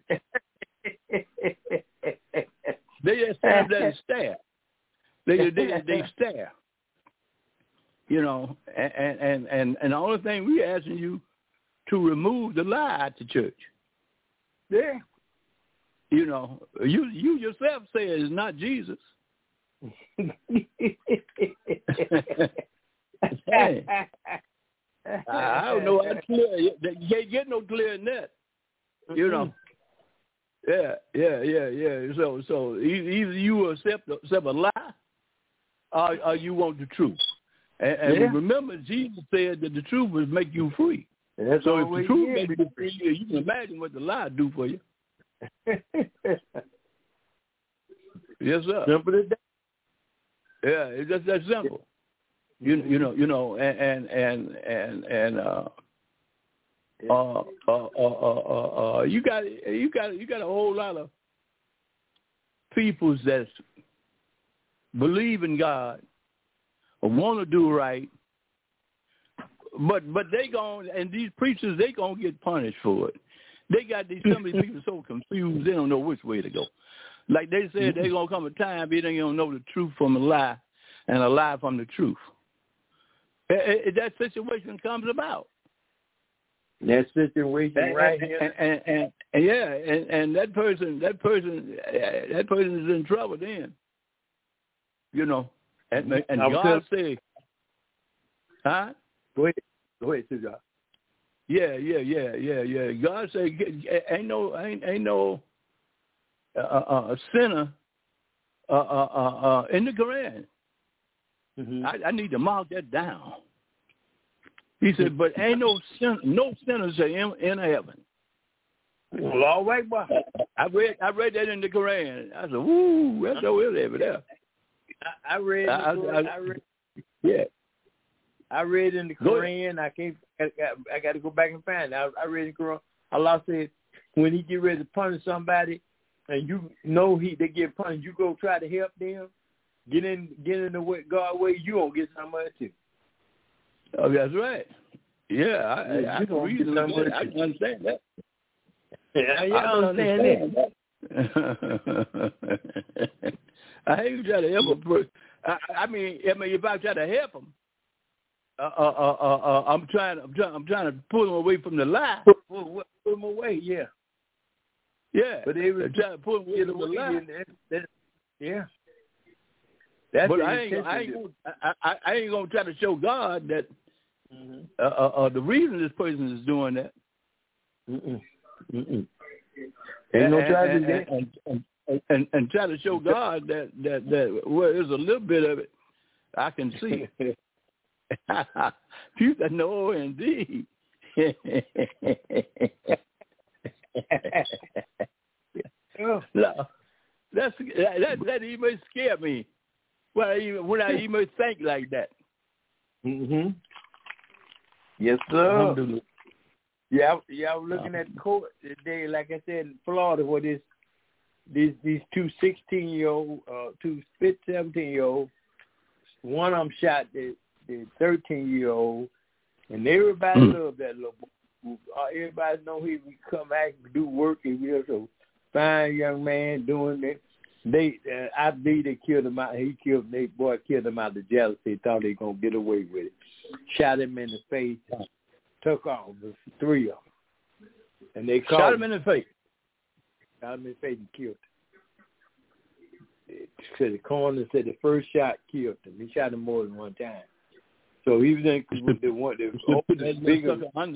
They just stand there and stare. They they they stare. You know, and and and and the only thing we asking you to remove the lie out the church. Yeah. You know, you you yourself say it's not Jesus. Hey. I don't know how clear. You can't get no clearer than that. You know. Yeah, yeah, yeah, yeah. So, so either you accept accept a lie, or, or you want the truth. And, and yeah. remember, Jesus said that the truth will make you free. That's so if the truth makes you free, you can imagine what the lie do for you. Yes, sir. Simple as that. Yeah, it's just that simple. You you know you know and and and and, and uh, uh, uh, uh, uh, uh, you got you got you got a whole lot of peoples that believe in God or want to do right, but but they gon' and these preachers they gonna get punished for it. They got these some of these people so confused they don't know which way to go. Like they said, there's gonna come a time they don't know the truth from a lie, and a lie from the truth. It, it, that situation comes about. That situation and, right and, here. And, and, and, and yeah, and, and that person, that person, that person is in trouble then. You know, and, and God said, huh? Go ahead, go ahead, Sugar. Yeah, yeah, yeah, yeah, yeah. God said, ain't no, ain't, ain't no uh, uh, sinner uh, uh, uh, uh, in the Quran. Mm-hmm. I, I need to mark that down. He said, but ain't no sin, no sinners in, in heaven. Well, all right, boy. I read I read that in the Quran. I said, "Ooh, that's over there." I, I read. I, I, I read. Yeah. I read in the Quran. I can't. I, I got to go back and find it. I, I read in the Quran. Allah said, when He get ready to punish somebody, and you know He they get punished, you go try to help them. Get in, get in the way, God way. You gonna get some of it too. Oh, that's right. Yeah, I, yeah, I, I can read that. I can understand that. Yeah, you I understand, understand that. I hate to try to help a person. I, I mean, I mean, if I try to help them, uh, uh, uh, uh, uh, I'm trying, I'm trying, I'm trying to pull them away from the lie. Pull, pull, pull them away, yeah. Yeah, but they were trying to pull them away from the lie. That, that, yeah. That's but I ain't, I ain't, gonna, I, I, I ain't gonna try to show God that mm-hmm. uh, uh, uh, the reason this person is doing that. Mm-mm. Mm-mm. Ain't no try to do that. And, and, and, and, and try to show God that that that well, there's a little bit of it I can see. You said no, indeed. No, that's that that even scare me. When I even when I even think like that. Mhm. Yes, sir. Yeah, yeah. I was looking at court today, like I said, in Florida, where this these these two sixteen year old, uh, two seventeen year old, one of them shot the the thirteen year old, and everybody mm. loved that little boy. Uh, everybody know he would come back and do work. He was a fine young man doing it. They, uh, I believe they killed him out. He killed they boy killed him out of jealousy. They thought they were gonna get away with it. Shot him in the face. Took off. Three of them, and they called shot him in the face. Shot him in the face and killed him. So the coroner said the first shot killed him. He shot him more than one time. So he was in with the one that was the bigger.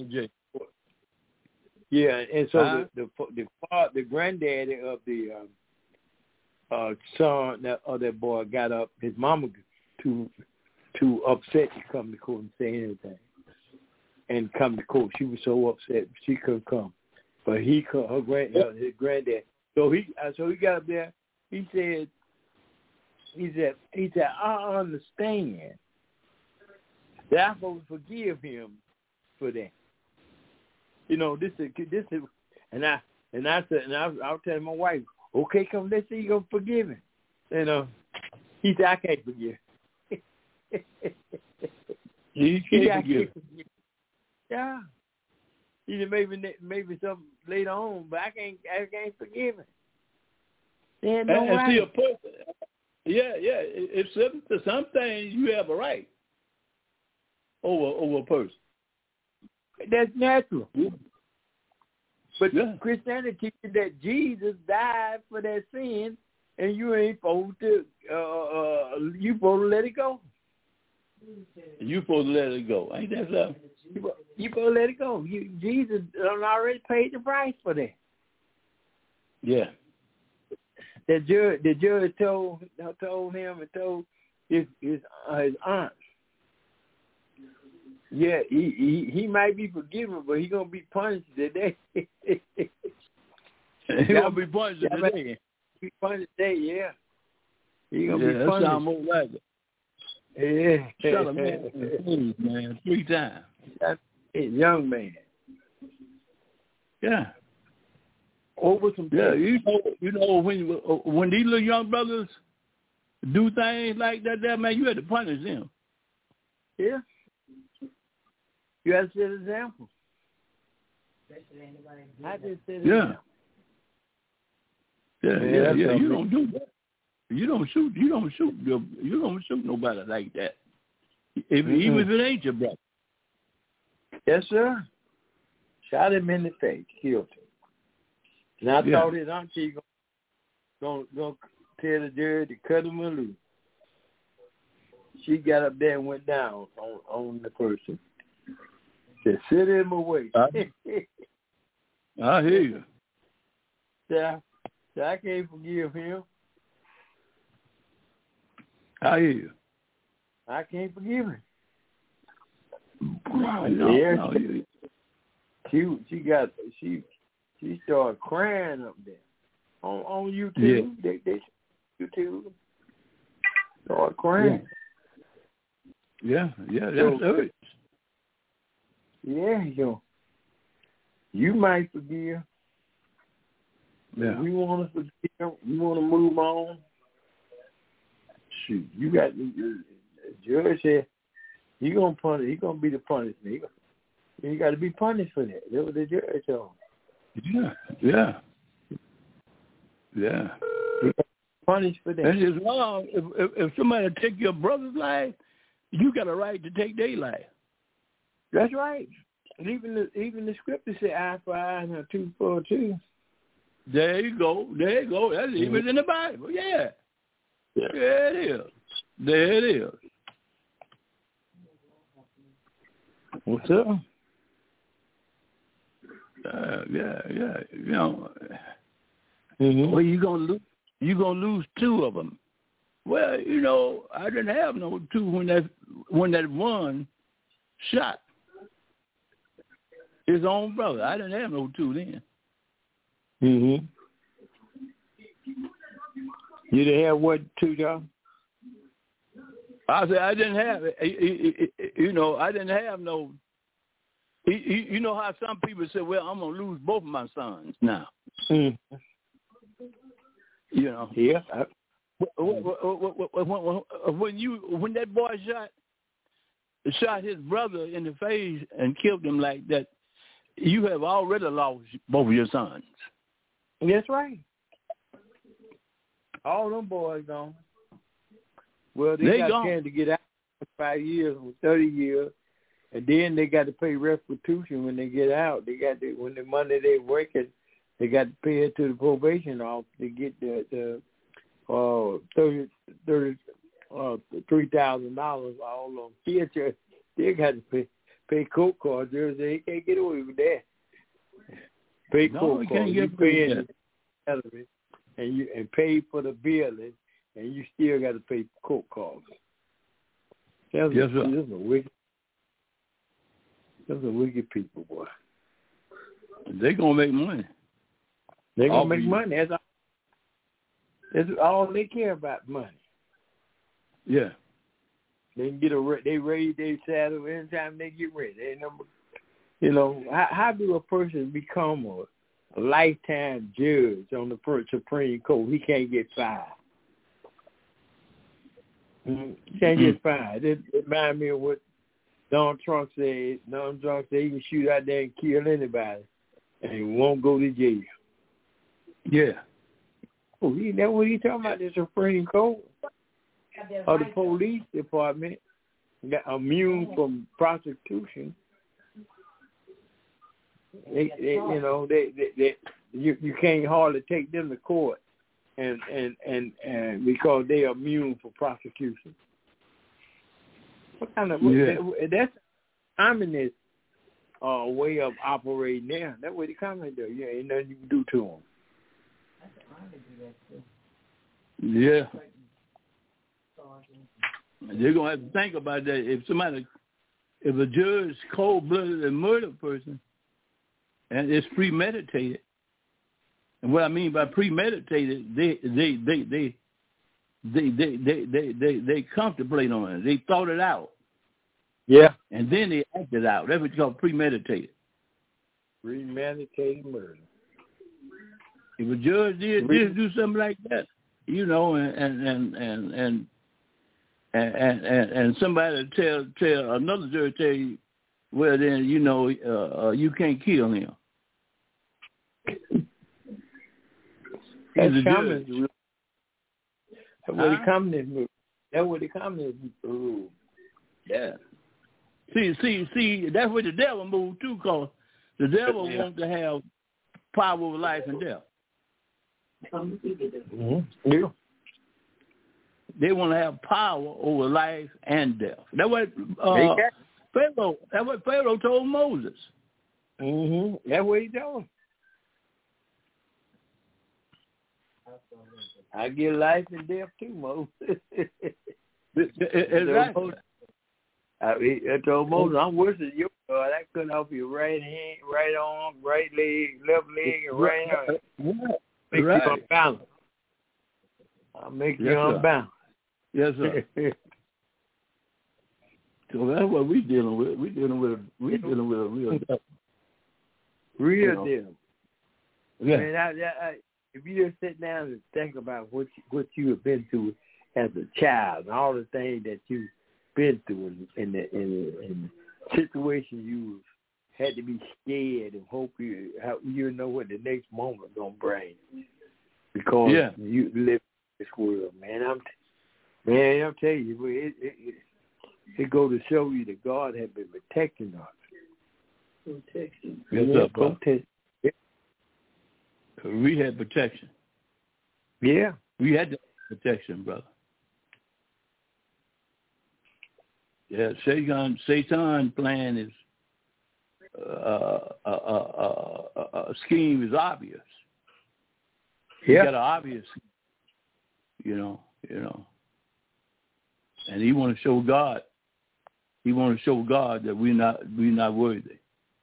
Yeah, and so uh-huh. the the the, the granddaddy of the um, uh, son that of that boy got up. His mama too too upset to come to court and say anything, and come to court. She was so upset she couldn't come, but he her grand uh, his granddad. So he uh, so he got up there. He said he said he said I understand that I'm supposed to forgive him for that. You know, this is this is, and I and I said, and I, I was telling my wife, okay, come, let's see you gonna forgive him. You know, he said, I can't forgive. You can't forgive. forgive. Yeah, he said maybe maybe some later on, but I can't I can't forgive him. And, no and right. see a person, yeah, yeah. It's some some things you have a right over over a person. That's natural. Yeah. But yeah. Christianity teaches that Jesus died for that sin, and you ain't supposed to. Uh, uh, you supposed to let it go. You supposed to let it go. Ain't that something? You, you supposed to let it go. You, Jesus already paid the price for that. Yeah. The judge, the judge told told him and told his his, uh, his aunt. Yeah, he, he he might be forgiven, but he gonna be punished today. He gonna be punished today. He punished today, yeah. He gonna yeah, be punished. That sounds more like it. Yeah, shut him man, man, three times. That young man. Yeah. Over some Yeah, things. you know, you know when when these little young brothers do things like that, there, man, you had to punish them. Yeah. You have to set an example. I just said Yeah. Yeah, Man, yeah, that's yeah. You something. don't do that. You don't shoot. You don't shoot. Your, you don't shoot nobody like that. If, Mm-hmm. Even if it ain't your brother. Yes, sir. Shot him in the face, killed him. And I Yeah. thought his auntie going to tell the jury to cut him loose. She got up there and went down on, on the person. Said, sit him away. I, I hear you. Yeah, I can't forgive him. I hear you. I can't forgive him. No, no, yeah, no, you, she she got she she started crying up there on on YouTube. Yeah. They they YouTube started crying. Yeah, yeah, that's So, hurt. Yeah, you you might forgive. Yeah. We want to forgive. You want to move on. Shoot, you got the judge said he gonna punish. He gonna be the punishment. He, he got to be punished for that. That was the judge told him. Yeah, yeah, yeah. He got punished for that. And it's wrong. If, if if somebody take your brother's life, you got a right to take their life. That's right. And even the even the scripture said eye for eye and a tooth for a tooth. There you go. There you go. That's even mm-hmm. in the Bible. Yeah. Yeah. There it is. There it is. What's up? Uh, yeah, yeah. You know, mm-hmm. well, you gonna lose. You gonna lose two of them. Well, you know, I didn't have no two when that when that one shot his own brother. I didn't have no two then. Mhm. You didn't have what two, John? I said I didn't have it. You know, I didn't have no. You know how some people say, "Well, I'm gonna lose both of my sons now." Mm. You know. Yeah. I, When you when that boy shot shot his brother in the face and killed him like that, you have already lost both of your sons. That's right. All them boys gone. Well, they, they got a chance to get out for five years or thirty years, and then they got to pay restitution when they get out. They got to, when the money they working, they got to pay it to the probation office to get the the uh thirty thirty uh three thousand dollars. All of them kids, they got to pay pay court cards. They can't get away with that. Pay no, court you cards. can't get paying it, and you and pay for the billing, and you still got to pay court costs. That's yes, a, sir. That's a wicked. That's a wicked people, boy. They gonna make money. They gonna I'll make be... money. That's all. That's all they care about, money. Yeah. They can get a. They raise their saddle anytime they get ready. They number. You know, how, how do a person become a, a lifetime judge on the Supreme Court? He can't get fired. Mm-hmm. He can't get fired. It, it reminds me of what Donald Trump said. Donald Trump said he can shoot out there and kill anybody, and he won't go to jail. Yeah. Oh, he, that's what he talking about, the Supreme Court. Or the police department got immune from prosecution. They, they, you know, they, they, they, you, you can't hardly take them to court, and and, and, and because they are immune for prosecution. What kind of yeah. what, that's communist uh, way of operating there. That's what the communists do. Yeah, ain't nothing you can do to them. Yeah. They're gonna have to think about that. If somebody, if a judge cold-blooded and murder a person, and it's premeditated, and what I mean by premeditated, they they they they they they they they they, they contemplate on it. They thought it out. Yeah. And then they acted out. That's what you call premeditated. Premeditated murder. If a judge did just do something like that, you know, and and and and and and, and, and somebody tell tell another judge tell you, well then you know uh, uh, you can't kill him. That's He's a communist. judge. That's what Huh? the communist rule. That's what the communist rule. Yeah. See, see, see. That's where the devil moved too, cause the devil Yeah. wants to have power over life and death. Mm-hmm. Yeah. They want to have power over life and death. That's what uh, They got- Pharaoh. That's what Pharaoh told Moses. Mm-hmm. That's what he told him. I get life and death too, Moses. Exactly. I, I told Moses, I'm worse than you, God. I cut off your right hand, right arm, right leg, left leg, and right hand. Right. Make Right. you unbalanced. I'll make Yes, you sir. unbalanced. Yes, sir. So that's what we dealing with. We dealing with. We dealing with a real devil. Real You know. deal. Yeah. Man, I, I, I, if you just sit down and think about what you, what you have been through as a child and all the things that you've been through in, in the in, the, in the situation you had to be scared and hope you how, you know what the next moment gonna bring because Yeah. you live in this world, man. I'm man, I'll tell you, it it, it, it go to show you that God has been protecting us. Protection. Yes, yeah, sir, brother. protect. We had protection. Yeah. We had the protection, brother. Yeah, Satan, Satan plan is uh, uh, uh, uh, uh, scheme is obvious. He Yeah. got an obvious, you know, you know, and he want to show God. He want to show God that we're not we're not worthy.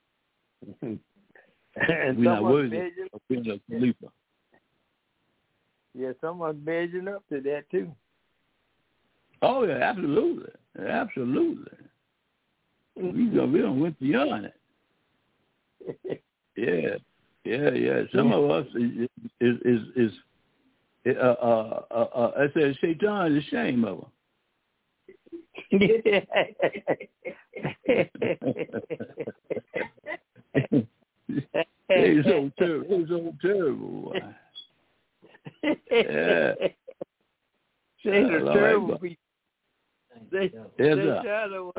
And we're not someone worthy measured, of being a believer. yeah, someone's measuring up to that too. Oh yeah, absolutely, absolutely. We don't, we don't went beyond it. Yeah, yeah, yeah. Some Yeah. of us is is is, is uh, uh, uh, uh, I said Satan is ashamed of them. They're so terrible. They're so terrible. Yeah. They're Yeah, the Lord, terrible but- people. They, Yes, they sir. try to.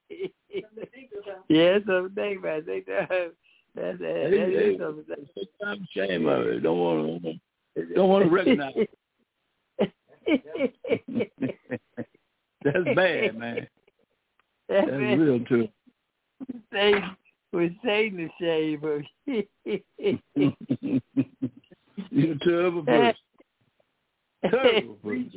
Yeah, something to think about. They try. That's that. They- That they- is something. to- I'm ashamed of it. Don't want to. Don't want to recognize it. That's bad, man. That's That's bad. real true. Satan, with Satan ashamed of you. You're a terrible person. Terrible person.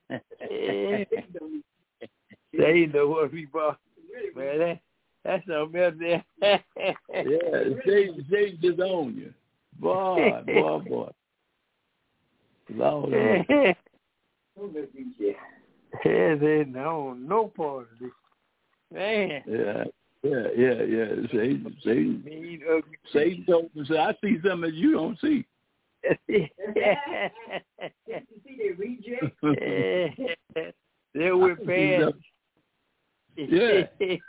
They know what we bought. Man, that, that's something else there. Yeah, Satan, Satan disown you. Boy, boy, boy. Lord, Yeah, they know no part of this. Man. yeah, yeah, yeah, yeah. Satan, Satan, Mean, ugly. Satan told me, I see something that you don't see. You see they reject? They're with fans. Yeah.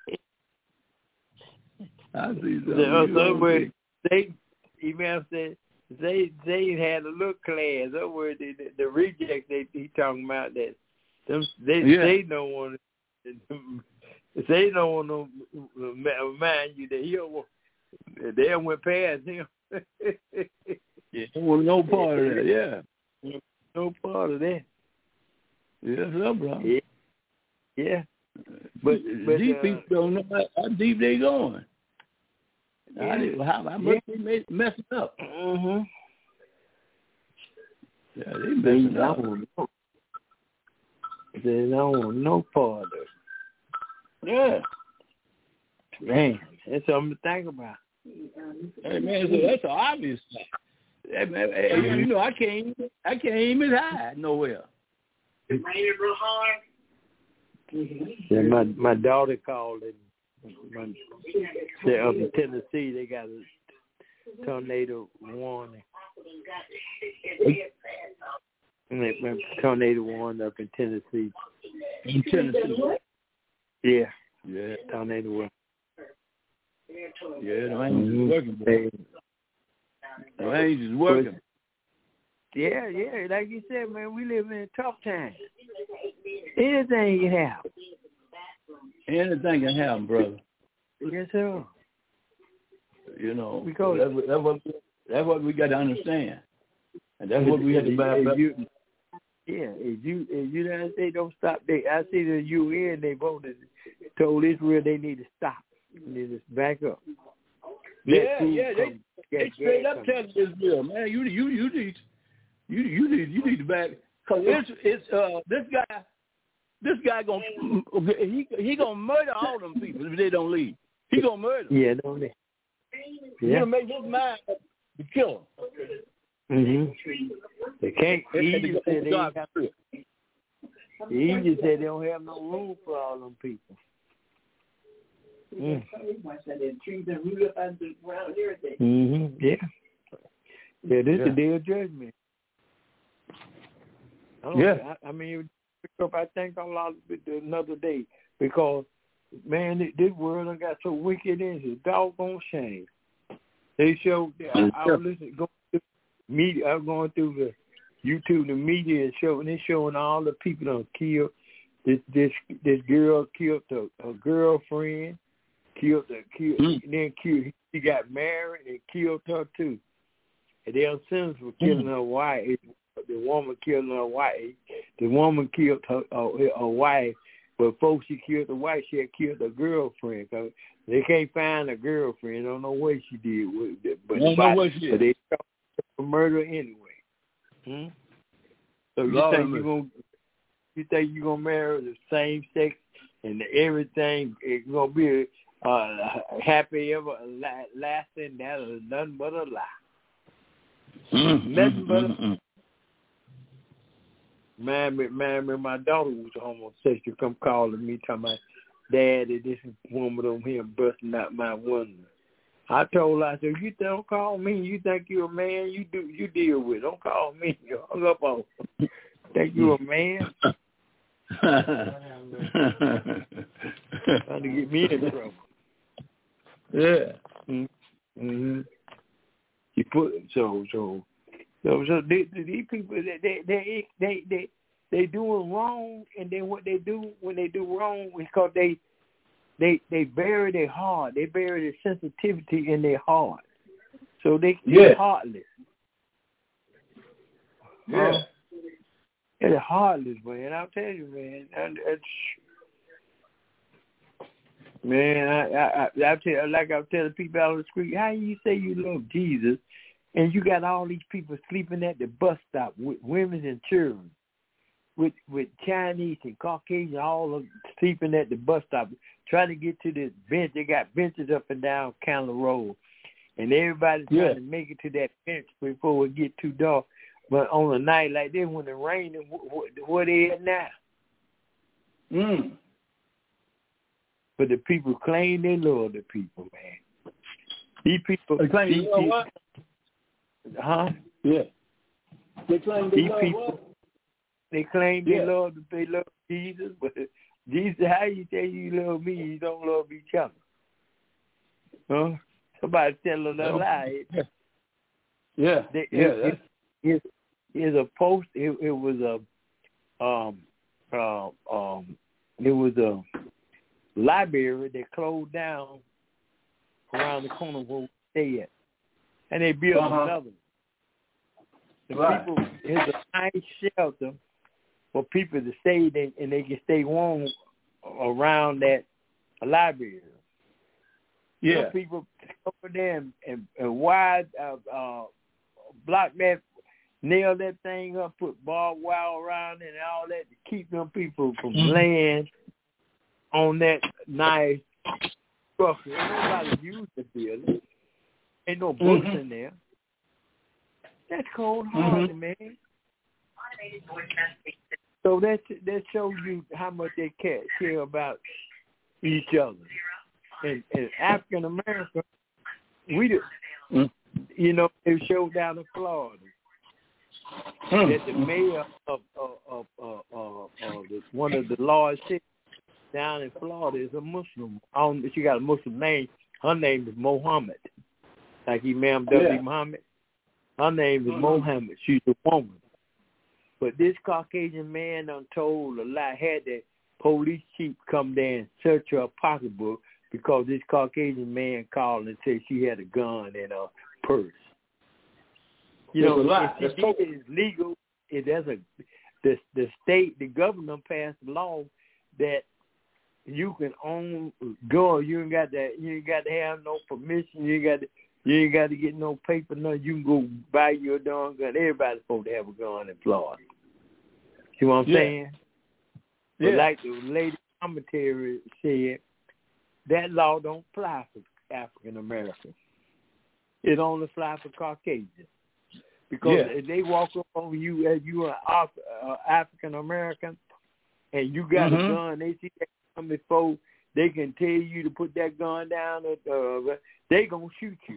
I see something So, you don't somewhere, see. they, email said, they they had a look class. Somewhere, the, the, the rejects they he talking about that. Them, they Yeah. they don't want to. They don't want to remind you that he don't want, they went past him. Yeah, don't want no part of that. Yeah. No part of that. Yes, sir, bro. Yeah. Yeah. But, but these uh, people don't know how, how deep they going. Yeah. How, they, how, how much they mess- messing up. Mm-hmm. Yeah, they messing They up. don't know. They don't want no part of it. Yeah. Man, that's something to think about. Hey, man, so that's an obvious thing. Hey, man, hey, you know, I can't, I can't even hide nowhere. It rained real hard. Yeah, my my daughter called and my, said up in Tennessee they got a tornado warning. Tornado warning up in Tennessee. In Tennessee. Yeah. Yeah. Tornado warning. Yeah, the angels is working, boy. The angels is working. Yeah, yeah. Like you said, man, we live in tough times. Anything can happen. Anything can happen, brother. Yes, sir. You know, because that's what, that's what, that's what we got to understand. And that's what we have to back up. Yeah, if you if United States don't stop, they I see the U N they voted told Israel they need to stop. They need to back up. Yeah, yeah, they, they straight up tell Israel, man, you you you need you you need you need to back because it's it's uh this guy this guy gonna he he gonna murder all them people if they don't leave. He gonna murder them. Yeah, don't they? Yeah. He'll make his mind to kill them. Mm-hmm. They can't. Egypt said they ain't got, Egypt said they don't have no room for all them people. Mm. Mm-hmm. Yeah. Yeah, this is yeah. a day of judgment. I yeah. I, I mean, I think a lot of it another day because, man, this world done got so wicked in it. Doggone shame. They showed, I, I was listening, going through media, I was going through the YouTube, the media is showing, they're showing all the people that killed. This this this girl killed a, a girlfriend, killed the killed, mm. then killed. She got married and killed her too. And they are sentenced for killing mm. her wife. The woman killed her wife. The woman killed her, her, her wife. But folks, she killed the wife. She had killed her girlfriend. Cause they can't find a girlfriend. They don't know what she did with it. But, don't know what she did. But they charged her for murder anyway. Hmm? So you Lord think you're gonna you think you're gonna marry the same sex and everything is gonna be uh, happy ever lasting? That is nothing but a lie. Mm-hmm. Nothing but a man. Man, my daughter was homosexual. Come calling me, talking about, Daddy, this woman over here busting out my window. I told her, I said, you don't call me. You think you're a man? You do. You deal with it. Don't call me. You hung up on. Think you're a man? Trying to get me in trouble. Yeah. Mm-hmm. You put so so so so they, these people they they they they they they doing wrong, and then what they do when they do wrong is because they they they bury their heart. They bury the sensitivity in their heart, so they yeah. they're heartless. Yeah. Um, It's heartless, man. I'll tell you, man. And it's, man, I, I, I, I tell, like I'm telling people out on the street, how you say you love Jesus, and you got all these people sleeping at the bus stop with women and children, with with Chinese and Caucasian, all of them sleeping at the bus stop, trying to get to this bench. They got benches up and down County Road, and everybody's yeah. trying to make it to that bench before it get too dark. But on a night like this, when it rains, what they at now? Mm. But the people claim they love the people, man. These people, they claim these they love what? Huh? Yeah. They claim they these love people, what? They claim yeah. they love they love Jesus, but Jesus, how you say you love me? You don't love each other, huh? Somebody tell them a lie. Yeah. Yeah. They, yeah. It, That's... it, Is a post. It, it was a, um, uh, um, it was a library that closed down around the corner where we stay at, and they built uh-huh. another one. The right. people, it's a nice shelter for people to stay there, and they can stay warm around that library. Yeah, some people over there and, and, and wide uh, uh, block that. Nail that thing up, put barbed wire around it and all that to keep them people from mm-hmm. laying on that nice structure. Ain't nobody used the building. Ain't no books mm-hmm. in there. That's cold-hearted, mm-hmm. man. So that that shows you how much they care, care about each other. And, and African America, we do. Mm-hmm. you know, they showed down in Florida Hmm. that the mayor of of of, of, of, of this, one of the largest cities down in Florida is a Muslim. I don't, she got a Muslim name. Her name is Mohammed, like Imam W. Yeah. Muhammad. Her name is Mhm. Mohammed. She's a woman. But this Caucasian man done told a lie, had the police chief come there and search her pocketbook because this Caucasian man called and said she had a gun in her purse. You It's know, a lie. if she did it, it's legal. It does a the the state, the governor passed a law that you can own gun. You ain't got that. You ain't got to have no permission. You ain't got to. You ain't got to get no paper. No, you can go buy your darn gun. Everybody's supposed to have a gun in Florida. See what I'm Yeah. saying? Yeah. But like the lady commentary said, that law don't fly for African Americans. It only flies for Caucasians. Because Yeah. if they walk up on you as you are uh, African American and you got Mhm. a gun, they see that come before, they can tell you to put that gun down. At, uh, they gonna shoot you.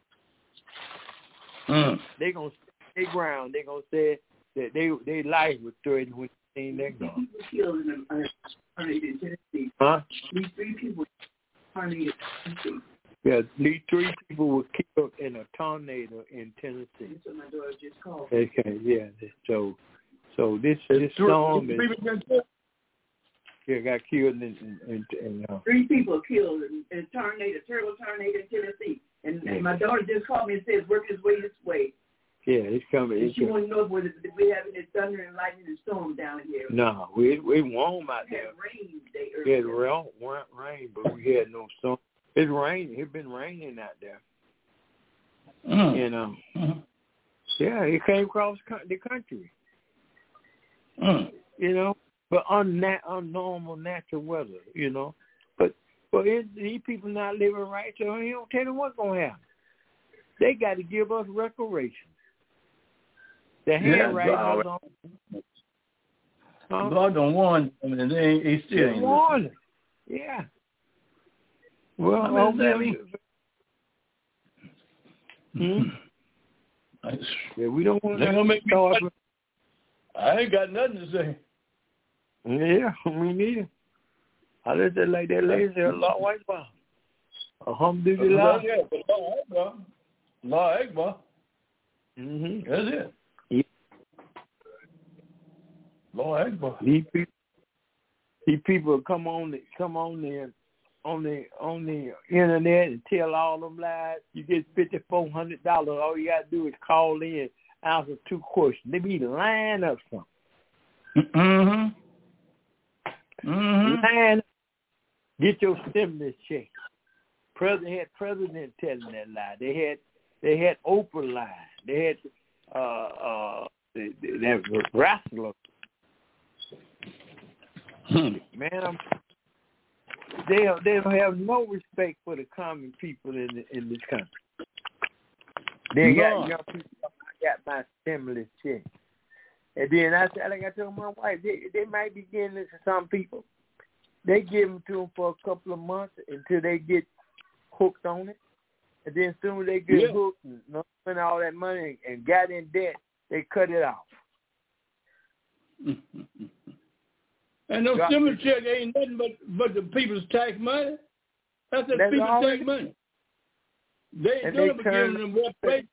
Mm. They gonna stay ground. They gonna say that they their life was threatened when they seen that gun. People killed in a tornado in Tennessee. Huh? These three people tornado in Tennessee. Yeah, these three people were killed in a tornado in Tennessee. That's what my daughter just called. Okay, yeah. So, so this It's this three- storm is, three been killed. yeah, got killed in in, in, in uh, Three people killed in, in a tornado, terrible tornado in Tennessee. And, and my daughter just called me and said, work his way this way. yeah, it's coming. And It's she coming. wanted to know whether we having this thunder and lightning and storm down here. No, we we warm out We there. had rain day We earlier. had rain, rain, but we had no storm. It's raining. It's been raining out there. Mm. And um, Mhm. yeah, it came across co- the country. Mm. You know, but unnat- unnormal natural weather. You know, but but it, these people not living right, so you don't tell them what's gonna happen. They got to give us reparations. The Yeah, handwriting God. was on. Huh? God don't warn them, and they ain't, he still ain't listening. Warning. Yeah. Well, I mean, I'll that mean- Hmm? Yeah, we don't want They gonna make me start. fight. I ain't got nothing to say. Yeah, me neither. I just said like that lady said, Allah Akbar. Alhamdulillah. Yeah, but Allah Akbar. Allah Akbar. Mm-hmm. That's it. Yeah. Allah Akbar. These people, these people come on the come on there on the on the internet and tell all them lies. You get fifty four hundred dollars. All you gotta do is call in, answer two questions. They be lying up something. Mm-hmm. Mm-hmm. Lying. Get your stimulus check. President had president telling that lie. They had they had Oprah lie. They had uh uh that wrestler. Hmm. Man, I'm, they don't, they don't have no respect for the common people in the, in this country. They No. got young people. I got my stimulus check, and then I said, like I told my wife, they they might be getting this to some people. They give them to them for a couple of months until they get hooked on it, and then as soon as they get Yeah. hooked and spend all that money and got in debt, they cut it off. And no Got stimulus check ain't nothing but, but the people's tax money. That's the That's people's all tax it- money. They And ain't they gonna be turn- giving them what pay.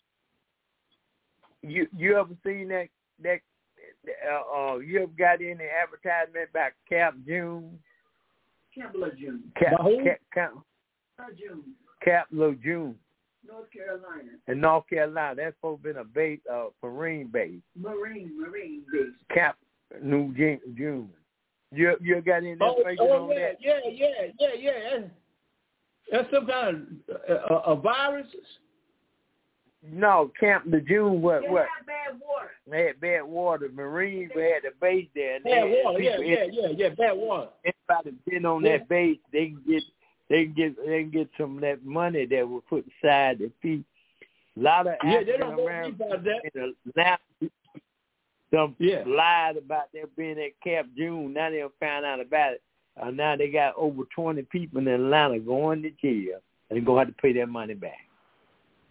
You you ever seen that that uh, uh you ever got any advertisement about Cap June? Capital June. Cap By who? Cap Cap, June. Cap Lo June North Carolina. in North Carolina. That's supposed to be a base uh Marine base. Marine, Marine base. Cap New June. June. You you got any Oh, information oh on yeah, that? yeah, yeah, yeah, yeah. That's, that's some kind of uh, uh, virus. No, Camp Lejeune. What They what? have bad water. They had bad water. Marines they had a base there. And they Bad had water, yeah, people- yeah, yeah, yeah, bad water. Anybody been on Yeah. that base, they can get they can get they can get some of that money that was put aside to feed a lot of Yeah, they African don't want me Americans. about that. Now some Yeah. lied about there being at Cap June. Now they found out about it. Uh, now they got over twenty people in Atlanta going to jail and going to have to pay their money back.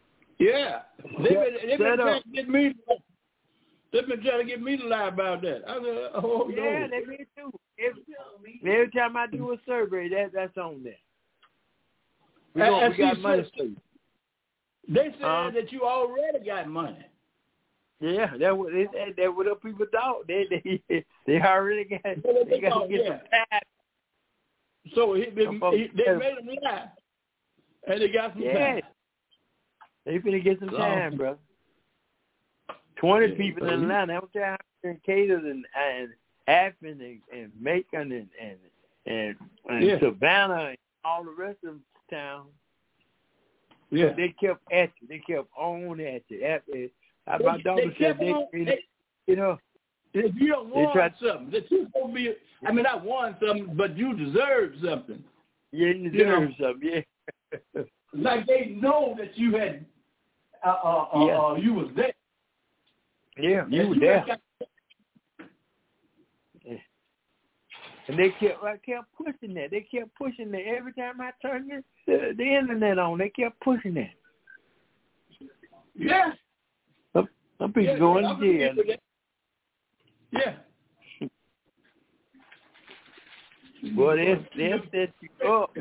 Yeah. They've been, they've been trying up. to get me. They've been trying to get me to lie about that. I said, oh Yeah, no. they me too. Every, every time I do a survey, that that's on there. We, And- gonna, and we got see, money so- for you. They said Uh, that you already got money. Yeah, that what they, that, that what the people thought. They they they already got. Well, They got thought, to get yeah. some time. So he, they, Some folks he, they better- made them lie, and they got some Yeah, time. they finna get some So- time, brother. Twenty Yeah, people so in you- line. I don't care how many in Caters and and Athens and, and Macon and and and, and Yeah. Savannah and all the rest of the town. Yeah. They kept at you. They kept on at you. At, at, They- my daughter they said kept they, on- they, they- you know, If you don't They want tried- something, that you supposed to be, I mean, I want something, but you deserve something. you You deserve know. something. Yeah. Like they know that you had, uh, uh, uh, Yeah. uh you was there. Yeah, you And were you there. had got- And they kept, I kept pushing that. They kept pushing that. Every time I turned the, the, the internet on, they kept pushing that. Yeah. Some, some people Yeah, going yeah, to jail. Yeah. Boy, they they set you up.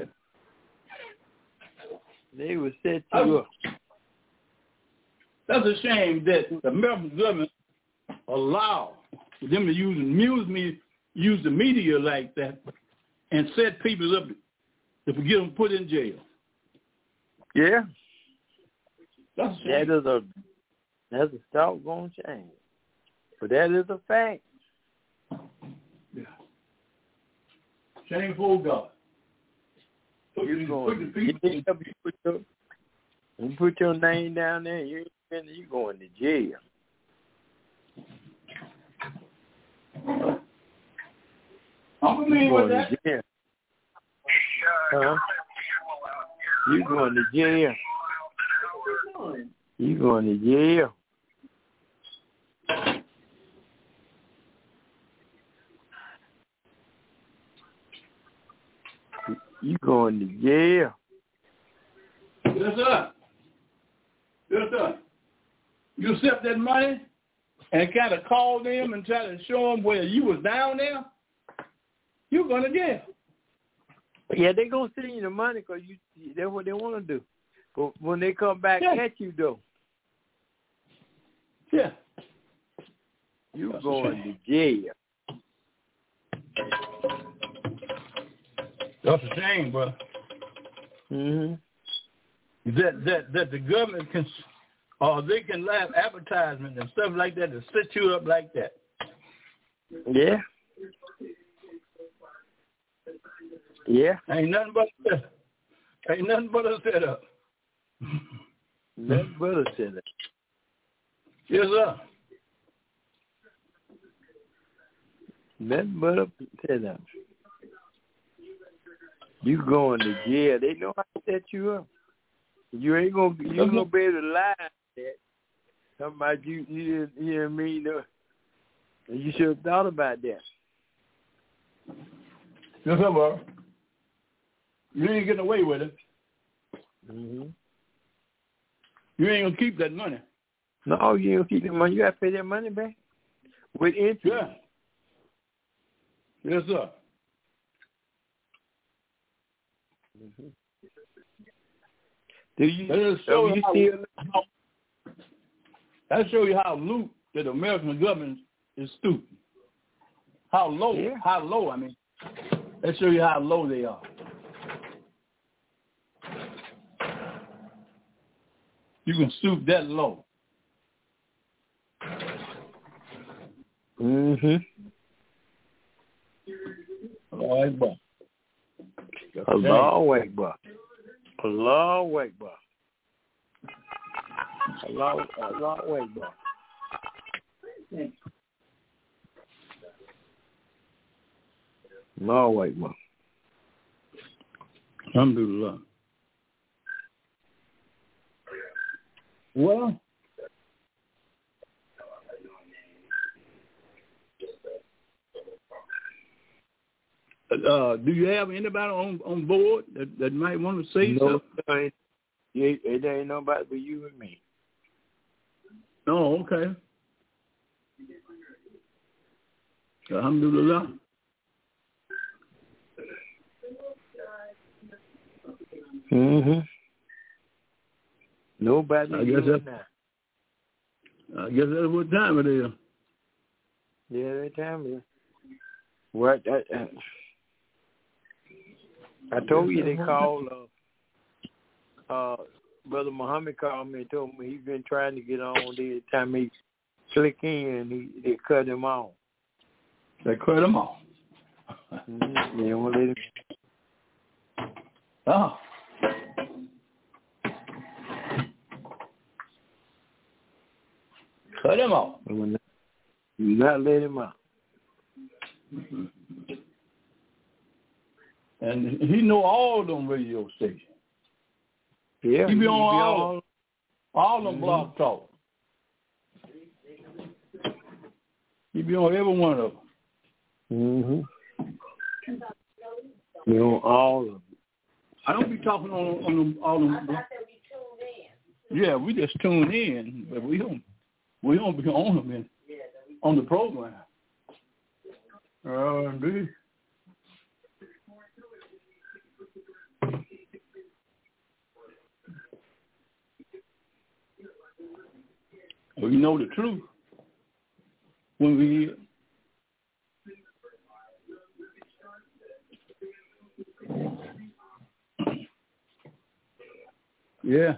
They would set you up. That's a shame that the American government allow them to use use me use the media like that and set people up to get them put in jail. Yeah, That's a shame. that is a that's a doggone shame, but that is a fact. Yeah. Shameful God. Put You the- going? put the You, people- you put your you put your name down there. You ain't you going to jail. I'm You familiar with going that. to jail. Huh? You going to jail. You going to jail. You going to jail. Yes, sir. Yes, sir. You accept that money and kind of call them and try to show them where you was down there, you're going to jail. Yeah, they going to send you the money because you, that's what they want to do. But when they come back Yeah. at you, though, Yeah. you That's a going shame. to jail. That's a shame, bro. Mm-hmm. That that that the government can, or they can have advertisement and stuff like that to set you up like that. Yeah. Yeah. Ain't nothing but a, ain't nothing but a setup. Nothing but a setup. Yes, sir. Nothing but a setup. You going to jail. They know how to set you up. You ain't gonna you ain't gonna be able to lie like that. Talking about you you didn't hear me, no. You should have thought about that. Yes, sir, bro. You ain't getting away with it. Mm-hmm. You ain't gonna keep that money. No, you don't keep that money. You gotta pay that money back with interest. Yeah. Yes, sir. Mm-hmm. Do you? That just So show you how, still? how, that show you how loose that the American government is stupid. How low? Yeah. How low? I mean, that show you how low they are. You can stoop that low. Mm-hmm. All right, bro. A long way, bro. A long way, bro. A long, a long way, bro. Long way, bro. Alhamdulillah. Well, uh, do you have anybody on, on board that, that might want to say No, something? it ain't, it ain't nobody but you and me. Oh, okay. Alhamdulillah. Mm-hmm. Nobody I guess that's, I guess that's what time it is. Yeah, that time it is. What? I, I, I told you they called, uh, uh, Brother Muhammad called me and told me he's been trying to get on. The time he click in, he, they cut him off. They cut him off. Mm-hmm. They won't let him. Oh. Cut him off. You not let him out. Mm-hmm. And he know all them radio stations. Yeah, he be on, he be all, on all them mm-hmm. blog talk. He be on every one of them. Mm-hmm. Be on all of them. I don't be talking on on them, all them. Yeah, we just tune in, but we don't we don't be on them in, on the program. Uh, indeed. Well, you know the truth when we yeah.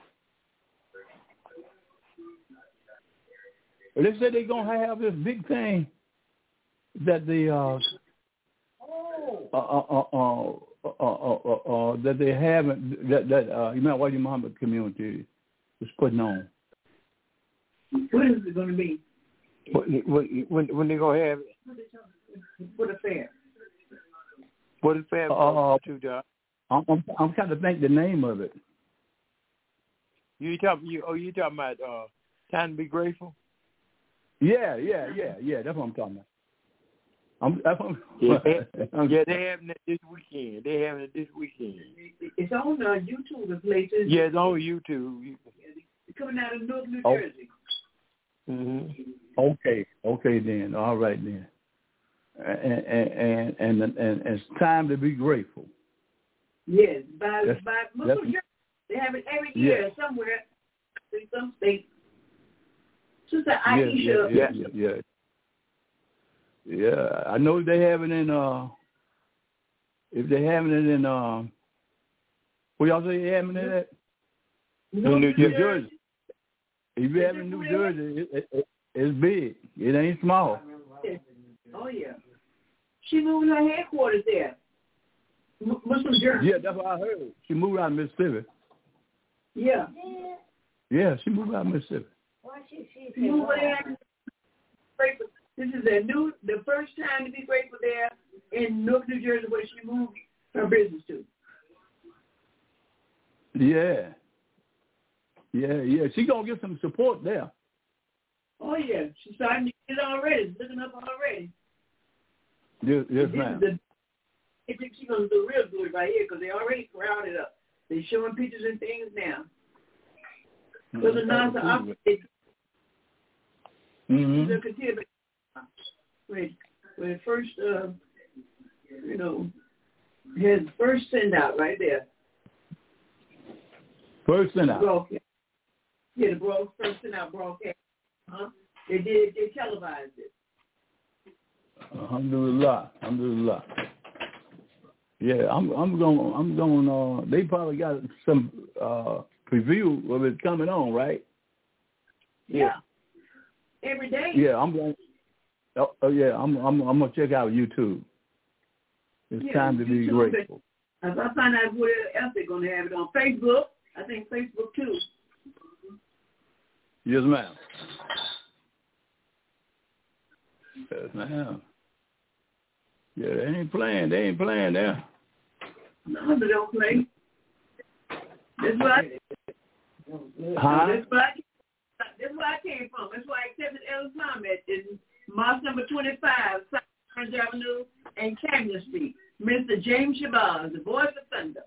But they said they're gonna have this big thing that the uh, uh, uh, uh, uh, uh, uh, uh, that they haven't that that uh, Imam Wadi Muhammad community is putting on. What is it going to be? When when when they gonna have it? What affair? What affair? Uh, to the, I'm, I'm I'm trying to think the name of it. You talking? You oh, you talking about uh, time to be grateful? Yeah, yeah, yeah, yeah. That's what I'm talking about. I'm, that's what I'm, yeah, they, yeah, they having it this weekend. They having it this weekend. It's on uh, YouTube. The places. Yeah, it's on YouTube. It's coming out of North New oh. Jersey. Mm-hmm. Okay, okay then. All right then. And and and and, and it's time to be grateful. Yes, by that's, by Muslim Jersey. They have it every year yeah. somewhere in some state. Sister Aisha. Yeah, yeah, yeah, yeah, yeah. Yeah, I know they have it in. Uh, if they having it in, uh, where y'all say they having it at? New, New Jersey. Jersey. If you have in New Jersey, it, it, it, it's big. It ain't small. Oh yeah. She moved her headquarters there. M- Muslim Jersey. Yeah, that's what I heard. She moved out of Mississippi. Yeah. Yeah, she moved out of Mississippi. Why she she she moved there? This is a new, the first time to be grateful there in Newark, New Jersey, where she moved her business to. Yeah. Yeah, yeah. She gonna get some support there. Oh yeah, she's starting to get it already. It's looking up already. Yes, yes ma'am. The, I think she's gonna do real good right here because they already crowded up. They're showing pictures and things now. Because the Nasa operates. Mm-hmm. They'll continue when when it first, uh, you know, his first send out right there. First send out. Broadcast. Yeah, the broad, first send out broadcast. Huh? They did. They televised it. Alhamdulillah, alhamdulillah. Yeah, I'm. I'm going. I'm going. Uh, they probably got some uh, preview of it coming on, right? Yeah. yeah. Every day. Yeah, I'm going. Oh, oh yeah, I'm. I'm. I'm gonna check out YouTube. It's yeah, time to YouTube be grateful. If I find out where else they're gonna have it on Facebook, I think Facebook too. Yes, ma'am. Yes, ma'am. Yeah, they ain't playing. They ain't playing there. No, they don't play. That's why. Huh? That's why. That's where I came from. That's why I accepted El Islam at in Mosque number twenty-five, South Orange Avenue, and Camden Street. Mister James Shabazz, the voice of thunder.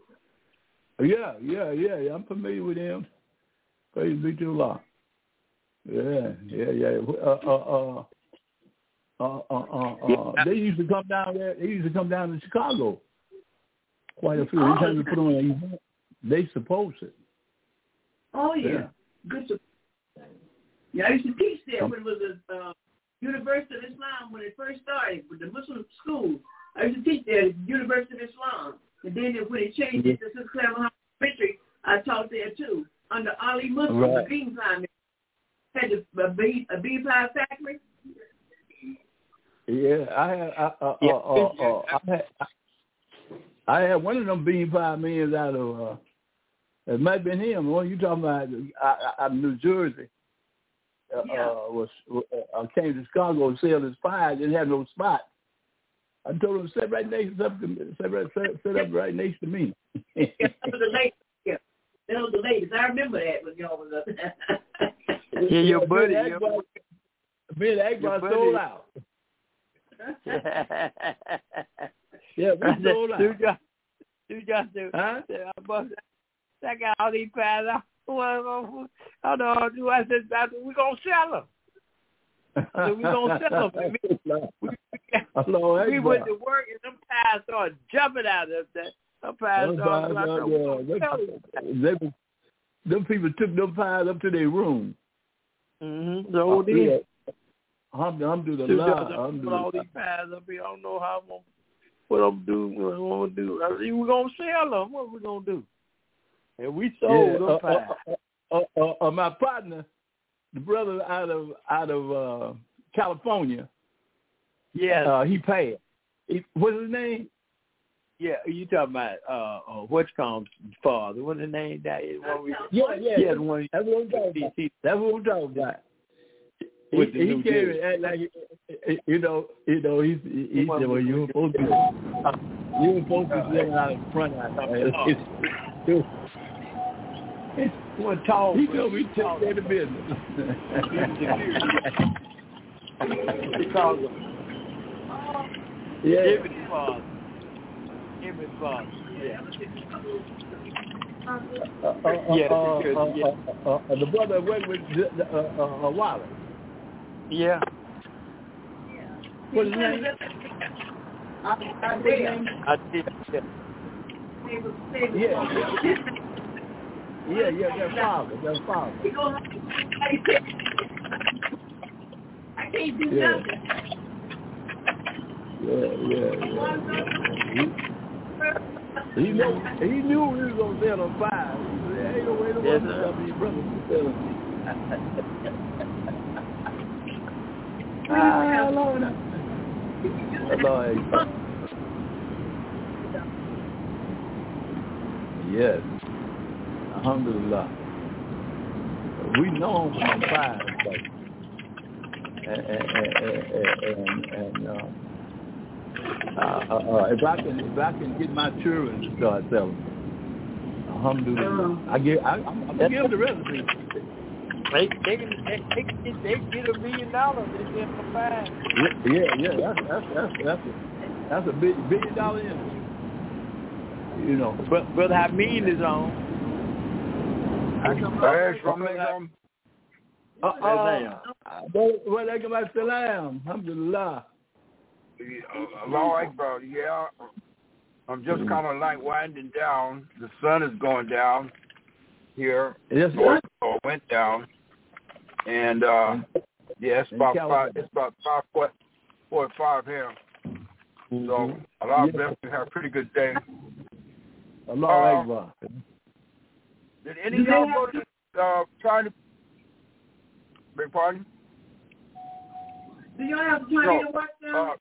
Yeah, yeah, yeah, yeah. I'm familiar with him. Praise be to Allah. Yeah, yeah, yeah. Uh, uh, uh, uh, uh, uh, uh, they used to come down there. They used to come down to Chicago. Quite a few. Oh, Anytime they put on an event, they suppose it. Oh yeah, Yeah. good. To, yeah, I used to teach there when it was a uh, University of Islam when it first started with the Muslim school. I used to teach there at University of Islam, and then when it changed it to Sister Claire Muhammad Elementary, I taught there too under Ali Muslim, Right. the bean pie. Had a, a, bean, a bean pie factory. Yeah, I had. I, uh, Yeah. uh, uh, uh, I had. I had one of them bean pie men out of. Uh, it might have been him. What you talking about? Out of New Jersey. Uh, Yeah. uh, was uh, I came to Chicago and sell his pie. Didn't have no spot. I told him sit right next up to sit right sit, sit up right next to me. Yeah, that was the ladies. Yeah, that was the ladies. I remember that when y'all was up there. Yeah, your buddy. Me and Your, Akbar, me and Akbar buddy. sold out. Yeah, we sold out. You just, you just do. Huh? I must. I got all these pies. I don't know. Do I said we gonna sell them? I said, we gonna sell them. We, we, Hello, we went to work and them pies started jumping out of that. Them pies started. Like, uh, we yeah, gonna sell them, they, them people took them pies up to their room. Mm-hmm. So uh, did. Yeah. I'm, I'm do the lie. I'm Put all these pies up here. I don't know how I'm gonna, what I'm do. What I'm gonna do. I said, we're gonna sell them. What we gonna do? And we sold yeah, them uh, pies. uh, uh, uh, uh, my partner, the brother out of out of uh, California. Yeah. Uh, he paid. He, what's his name? Yeah, you talking about uh, uh what's called father? What's the name that is? One we, Yeah, yeah. yeah, the one. That's what I'm talking about. That's what I'm talking about. He, With the he New came Jersey. and act like, you know, you know, he, he, he said, well, you were supposed to, you were supposed to sit out in front of him. One tall. He told me to take care of the business. Chicago. Yeah. Jimmy's father. Jimmy's father. Yeah. Uh, uh, Yeah, uh, because, uh, yeah. uh, uh, uh, the brother went with uh, uh, uh, Wallace. Yeah. What's his name? I did. I did. Yeah. Yeah, yeah. Yeah, yeah, their father, their father. I can't do Yeah. nothing. Yeah, yeah, yeah. He, he, know, he knew we was going to sell them five. He said, ain't no way to Yes, work sir. with these brothers to sell them. Ah, Lord. Lord. Yes. Alhamdulillah. We know him from the five, but and and and, and uh, uh, uh, if I can if I can get my children to start selling, alhamdulillah, I get I, I'm, I'm gonna give them the recipe. They they can they, they can get they can get a million dollars if they have to find. Yeah, yeah, that's that's that's that's a, that's a big billion dollar industry. You know, But Brother Hamid is on. Hey, Assalamualaikum. Uh, uh, well, I come salam. Alhamdulillah. Allahu Akbar. Yeah, I'm just kind of like winding down. The sun is going down here, Yes, or, sir. or went down, and uh, yeah, it's about five. It's about five foot, four or five here. Mm-hmm. So Allah Yeah. bless you. Have a pretty good day. Allahu Uh, Akbar. Did any of y'all go to uh, trying to? Beg pardon? Do y'all have a tornado No. watch Uh, down?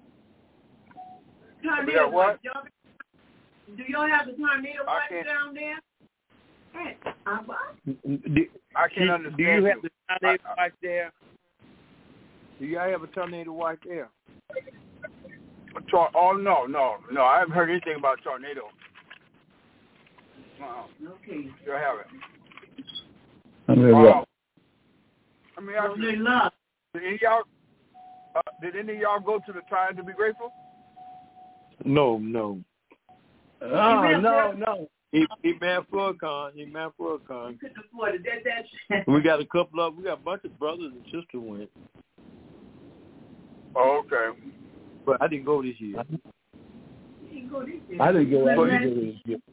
we Tornado got what? watch. Y'all, do y'all have the tornado I watch can't- down there? Hey, uh, what? Do, I can't do, understand. do you have the tornado I- I- watch there? Do y'all have a tornado watch there? Tor- oh no, no, no! I haven't heard anything about tornado. Uh-uh. Okay. You haven't. Alhamdulillah. Uh, let me ask Well, you. they love. Did any of y'all, uh, did any of y'all go to the Trying to Be Grateful? No, no. Oh, no, no. He he man for a con. He man for a con. Couldn't afford it. That that. We got a couple of we got a bunch of brothers and sisters went. Oh, okay. But I didn't go this year. You didn't go this year. I didn't go. I But didn't man, go this year.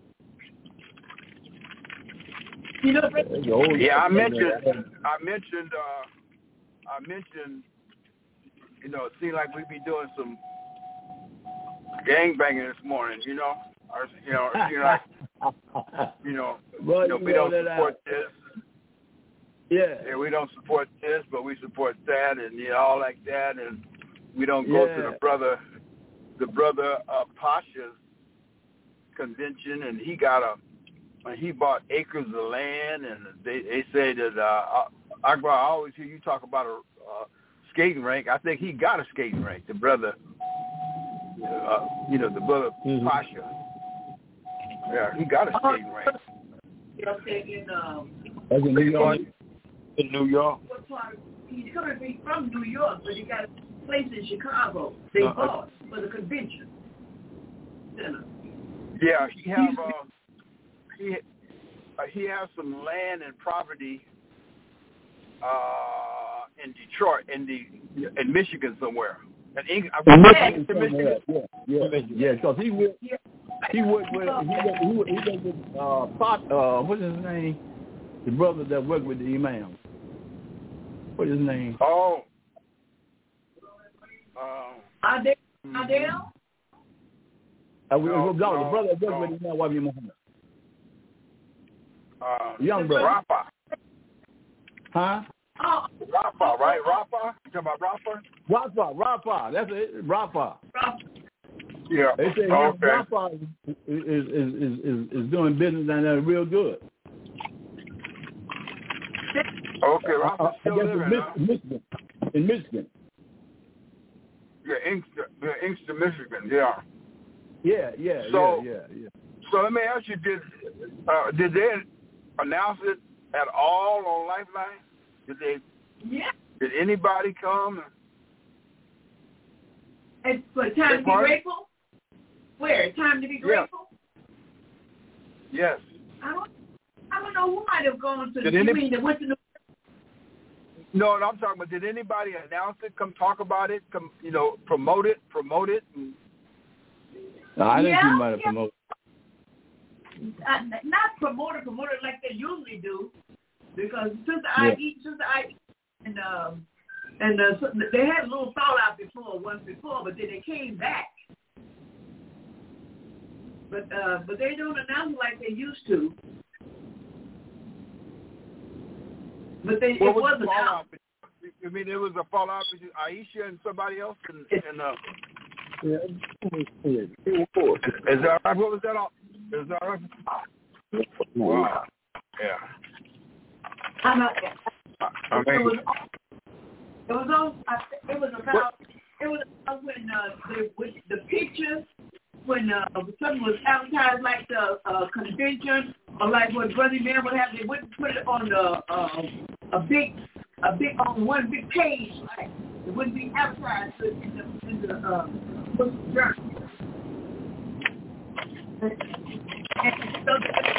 You know, Yeah, I mentioned. I mentioned. Uh, I mentioned. You know, it seemed like we'd be doing some gang banging this morning. You know, or you know, or, you know, you know, well, you know, you we know don't that support I, this. yeah. Yeah, we don't support this, but we support that, and you know, all like that, and we don't go yeah. to the brother, the brother uh, Pasha's convention, and he got a. And he bought acres of land, and they they say that uh, Akbar, I always hear you talk about a uh, skating rink. I think he got a skating rink. The brother, uh, you know, the brother mm-hmm. Pasha. Yeah, he got a skating rink. In, um, That's in New York. In New York. What part? He's coming from New York, but he got a place in Chicago. They uh, bought for the convention center. Yeah, he have. Uh, He uh, he has some land and property uh, in Detroit, in the in Michigan somewhere. And Eng- in Michigan, Michigan. Yeah, yeah, yeah. Because he would he would he would he would, he would with uh, Pot, uh what's his name? The brother that worked with the imam. What's his name? Oh. Um. Adele. Adele. Uh, we, no, no, no, the brother that worked no. with Imam Wabi Muhammad. Uh, Young brother. Rafa. Huh? Oh. Rafa, right? Rafa? You talking about Rafa? Rafa, Rafa. That's it. Rafa. Yeah. They say okay. Rafa is is, is is is is doing business down there real good. Okay, Rafa's still I guess living, in huh? Michigan. In Michigan. Yeah, Inkster, yeah, Inkster, Michigan. Yeah. Yeah, yeah, so, yeah, yeah, yeah. So let me ask you: Did uh, did they announce it at all on Lifeline? Did they? Yeah. Did anybody come? And for time to be grateful? Where? Time to be grateful? Yes. I don't. I don't know who might have gone to. Did You any, mean that went to New? No, no, I'm talking about. Did anybody announce it? Come talk about it? Come, you know, promote it? Promote it? And, no, I think yeah, you might have yeah. promoted. Uh, not promote it, promote it like they usually do, because since Yeah. I eat, since I eat, and um, and uh, so they had a little fallout before, once before, but then they came back. But uh, but they don't announce it like they used to. But they, what it was was the fallout? announced. You mean there was a fallout between Aisha and somebody else? And, and uh, Yeah. is that right? What was that all? Is that right? Wow. Yeah. I'm not, I mean, it was. It was on. It was about. It was about when uh, the with the pictures when uh, something was advertised like the uh, convention or like what Brother Man would have. They wouldn't put it on the uh, a big a big on one big page. Like it wouldn't be advertised in the in the uh, journal. And so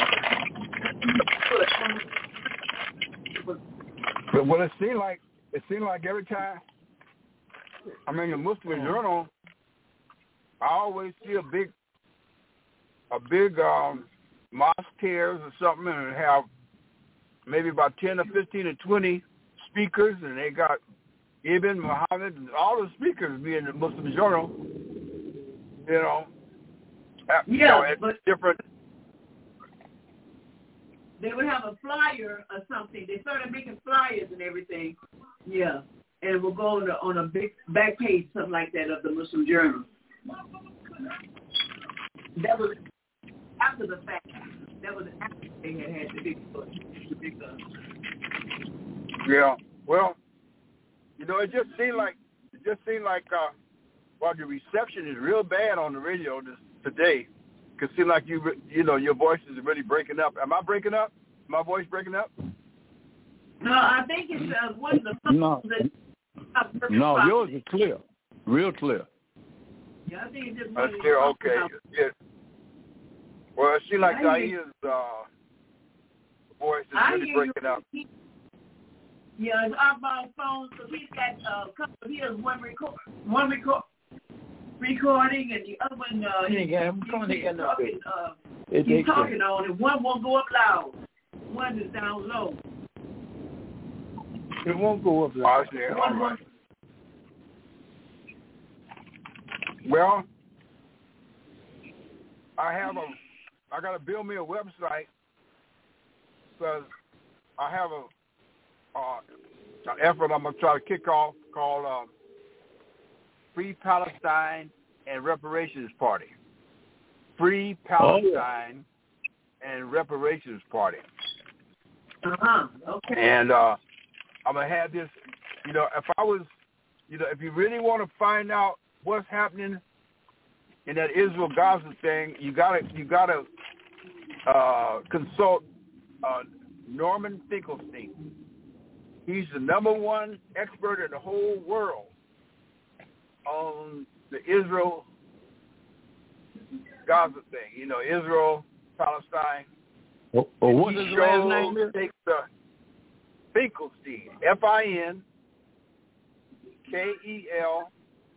but well, it seemed like it seemed like every time. I mean, the Muslim Journal, I always see a big, a big um, mosque tears or something, and have maybe about ten or fifteen or twenty speakers, and they got Ibn Muhammad and all the speakers be in the Muslim Journal. You know, at, yeah, you know, at but different. They would have a flyer or something. They started making flyers and everything. Yeah. And it will go on, the, on a big back page, something like that, of the Muslim Journal. That was after the fact. That was after they had had the big book. The big book. Yeah. Well, you know, it just seemed like it just seemed like uh, well, the reception is real bad on the radio this, today. It seems like you, you know, your voice is really breaking up. Am I breaking up? My voice breaking up? No, I think it's uh, one of the no. that. Uh, no, yours is clear, real clear. Yeah, I think it's just That's one clear. of the Okay. Yeah. Well, it seems like I hear Zaire's uh, voice is I really hear breaking you. up. He, yeah, it's oddball phone, so he's got uh, a couple of his, one record, one record, recording, and the other one uh, He ain't got him. he's, Come on, he he's got no talking. good. Uh, It he's takes talking it. on it. One won't go up loud. One is down low. It won't go up Oh, loud. I see. All One right. won't. Well, I have a, I got to build me a website because I have a, uh, an effort I'm gonna try to kick off called um, Free Palestine and Reparations Party. Free Palestine and Reparations Party. Uh-huh. Okay. And uh, I'm gonna have this. You know, if I was, you know, if you really want to find out what's happening in that Israel-Gaza thing, you gotta, you gotta uh, consult uh, Norman Finkelstein. He's the number one expert in the whole world on the Israel-Gaza thing. You know, Israel, Palestine. Or, or what He is his last name? shows- takes the Finkelstein, F I N K E L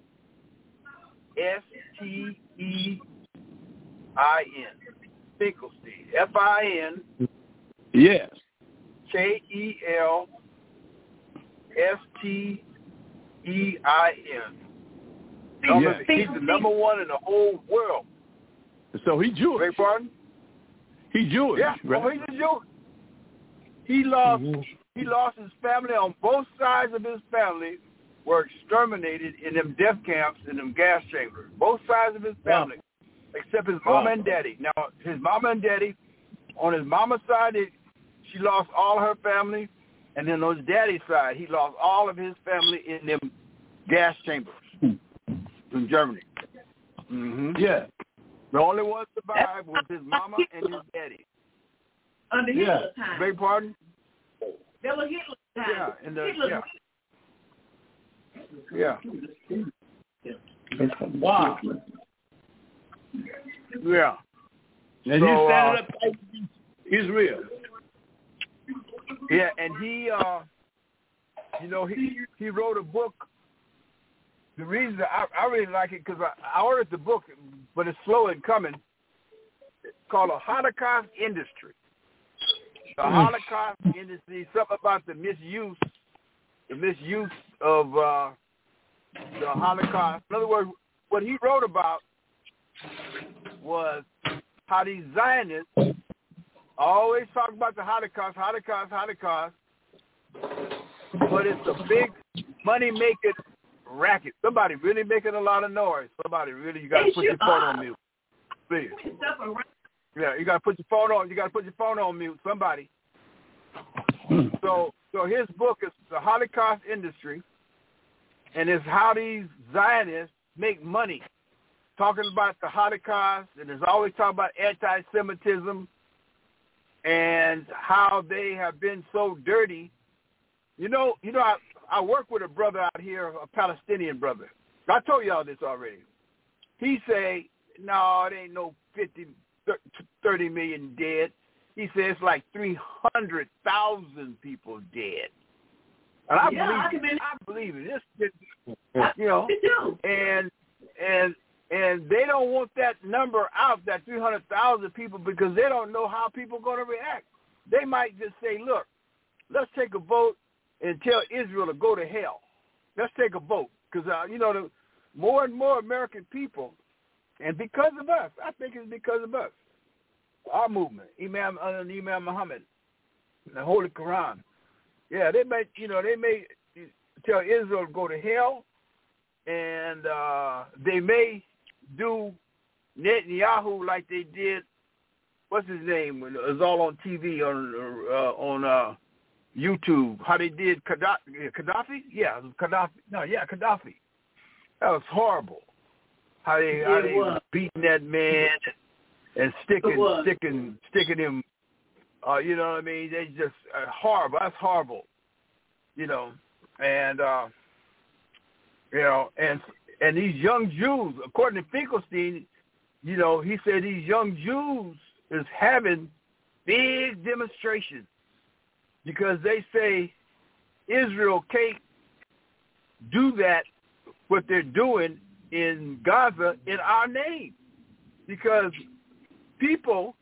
S T E I N. Finkelstein, F I N Yes. K E L S T E I N. Yes. He's the number one in the whole world. So he Jewish. Beg pardon? He Jewish, Yeah, right? oh, he's a Jew. He lost. Mm-hmm. He lost his family. On both sides of his family were exterminated in them death camps, in them gas chambers. Both sides of his family, wow. except his mama Wow. and daddy. Now, his mama and daddy, on his mama's side, it, she lost all her family, and then on his daddy's side, he lost all of his family in them gas chambers in Germany. Mm-hmm. Yeah. The only one survived was his mama and his daddy. Under Yeah. Hitler's time. Beg pardon? That was Hitler's time. Yeah, in the, Hitler's yeah. Yeah. Wow. Yeah. And So, he uh, standing up fighting Israel. Yeah, and he, uh, you know, he he wrote a book. The reason I, I really like it because I, I ordered the book, but it's slow in coming. It's called A Holocaust Industry. The Holocaust Industry, something about the misuse, the misuse of uh, the Holocaust. In other words, what he wrote about was how these Zionists always talk about the Holocaust, Holocaust, Holocaust, but it's a big money-making racket. Somebody really making a lot of noise. Somebody really, you got to put your phone on mute. Please. Yeah, you got to put your phone on. You got to put your phone on mute. Somebody. So, so his book is The Holocaust Industry, and it's how these Zionists make money, talking about the Holocaust, and there's always talking about anti-Semitism and how they have been so dirty. You know, you know, I, I work with a brother out here, a Palestinian brother. I told y'all this already. He say, no, it ain't no fifty, thirty million dead. He says it's like three hundred thousand people dead. And I yeah, believe I, it. I believe it. It's, you know, and and and they don't want that number out, that three hundred thousand people, because they don't know how people are going to react. They might just say, look, let's take a vote and tell Israel to go to hell. Let's take a vote. Because, uh, you know, the more and more American people, and because of us, I think it's because of us, our movement, Imam, uh, Imam Muhammad, the Holy Quran. Yeah, they may, you know, they may tell Israel to go to hell, and uh, they may do Netanyahu like they did, what's his name, when it was all on T V, on uh, on uh, YouTube, how they did Gaddafi, Gaddafi? Yeah, it was Gaddafi. No, yeah, Gaddafi. That was horrible. How they, how they was beating that man and sticking, sticking, sticking him. Uh, you know what I mean? They just uh, horrible. That's horrible. You know, and uh, you know, and and these young Jews, according to Finkelstein, you know, he said these young Jews is having big demonstrations because they say Israel can't do that, what they're doing in Gaza, in our name. Because people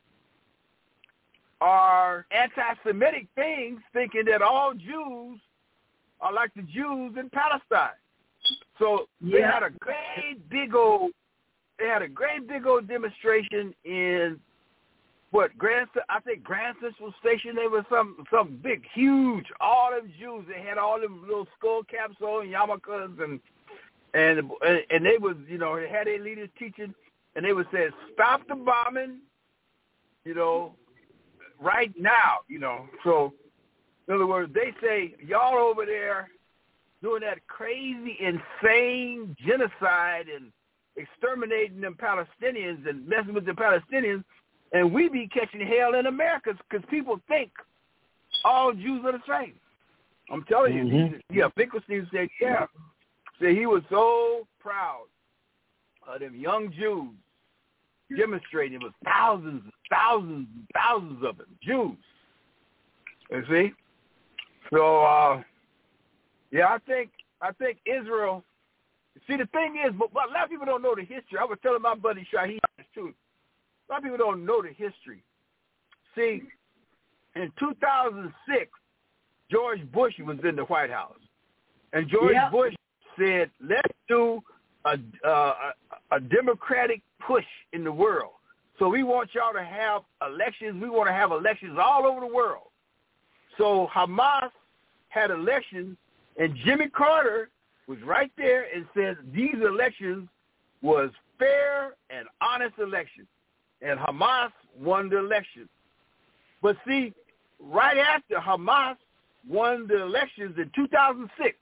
are anti-Semitic things, thinking that all Jews are like the Jews in Palestine. So yeah. they had a great big old, they had a great big old demonstration in what Grand, I think Grand Central Station. They were some some big, huge, all them Jews. They had all them little skull caps on, yarmulkes, and and and they was, you know, they had their leaders teaching, and they would say, stop the bombing, you know, right now, you know. So in other words, they say, y'all over there doing that crazy, insane genocide and exterminating them Palestinians and messing with the Palestinians, and we be catching hell in America because people think all Jews are the same. I'm telling you. Mm-hmm. Yeah, Finkelstein said, yeah. Said he was so proud of them young Jews demonstrating. It was thousands and thousands and thousands of them, Jews. You see? So, uh, yeah, I think I think Israel, see, the thing is, but a lot of people don't know the history. I was telling my buddy Shaheed this too. A lot of people don't know the history. See, in two thousand six, George Bush was in the White House. And George yep. Bush said, let's do a, uh, a, a democratic push in the world. So we want y'all to have elections. We want to have elections all over the world. So Hamas had elections, and Jimmy Carter was right there and said these elections was fair and honest elections. And Hamas won the election. But see, right after Hamas won the elections in two thousand six,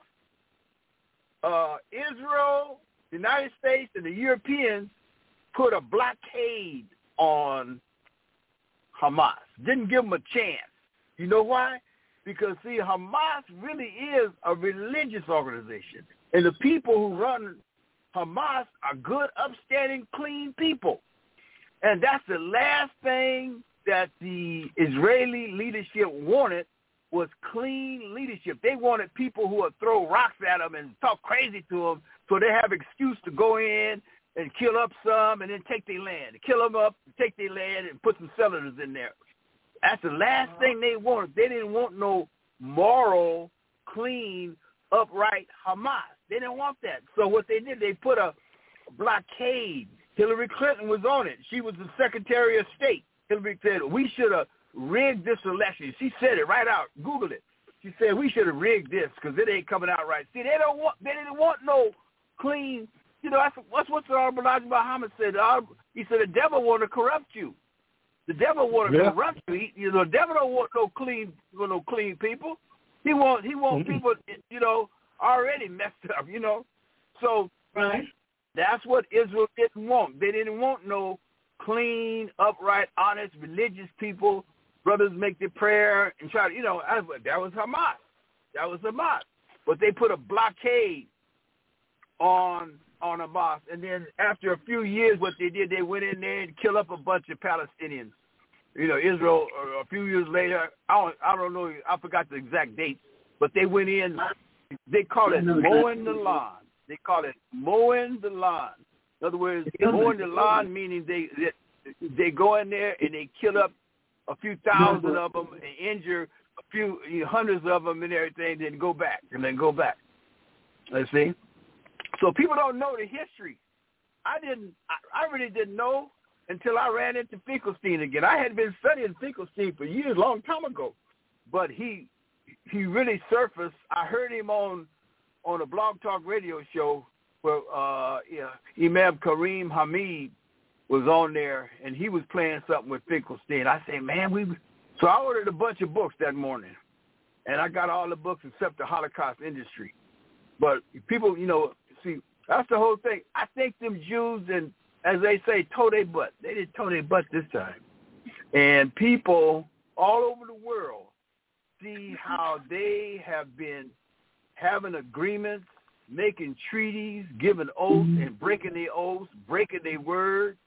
uh, Israel, the United States, and the Europeans put a blockade on Hamas. Didn't give them a chance. You know why? Because, see, Hamas really is a religious organization. And the people who run Hamas are good, upstanding, clean people. And that's the last thing that the Israeli leadership wanted, was clean leadership. They wanted people who would throw rocks at them and talk crazy to them so they have an excuse to go in and kill up some and then take their land. Kill them up, take their land, and put some settlers in there. That's the last thing they wanted. They didn't want no moral, clean, upright Hamas. They didn't want that. So what they did, they put a blockade. Hillary Clinton was on it. She was the Secretary of State. Hillary said, we should have rigged this election. She said it right out. Google it. She said, we should have rigged this because it ain't coming out right. See, they don't want, they didn't want no clean, you know, that's, that's what the Honorable Elijah Muhammad said. He said, the devil want to corrupt you. The devil want to yeah. corrupt you. He, you know, the devil don't want no clean, no clean people. He want, he want mm-hmm. people, you know, already messed up, you know. So right. that's what Israel didn't want. They didn't want no clean, upright, honest, religious people. Brothers make their prayer and try to, you know, that was Hamas. That was Hamas. But they put a blockade on on Hamas. And then after a few years, what they did, they went in there and killed up a bunch of Palestinians. You know, Israel, a few years later, I don't, I don't know, I forgot the exact date, but they went in, they call it mowing the lawn. They call it mowing the lawn. In other words, mowing the lawn meaning they, they they go in there and they kill up a few thousand of them and injure a few you know, hundreds of them and everything, then go back and then go back. Let's see. So people don't know the history. I didn't. I, I really didn't know until I ran into Finkelstein again. I had been studying Finkelstein for years, long time ago, but he he really surfaced. I heard him on on a Blog Talk radio show where uh, yeah, Imam Kareem Hamid was on there, and he was playing something with Finkelstein. I said, man, we. So I ordered a bunch of books that morning, and I got all the books except the Holocaust Industry. But people, you know, see, that's the whole thing. I think them Jews, and as they say, toe their butt. They didn't toe their butt this time. And people all over the world see how they have been having agreements, making treaties, giving oaths, and breaking their oaths, breaking their word.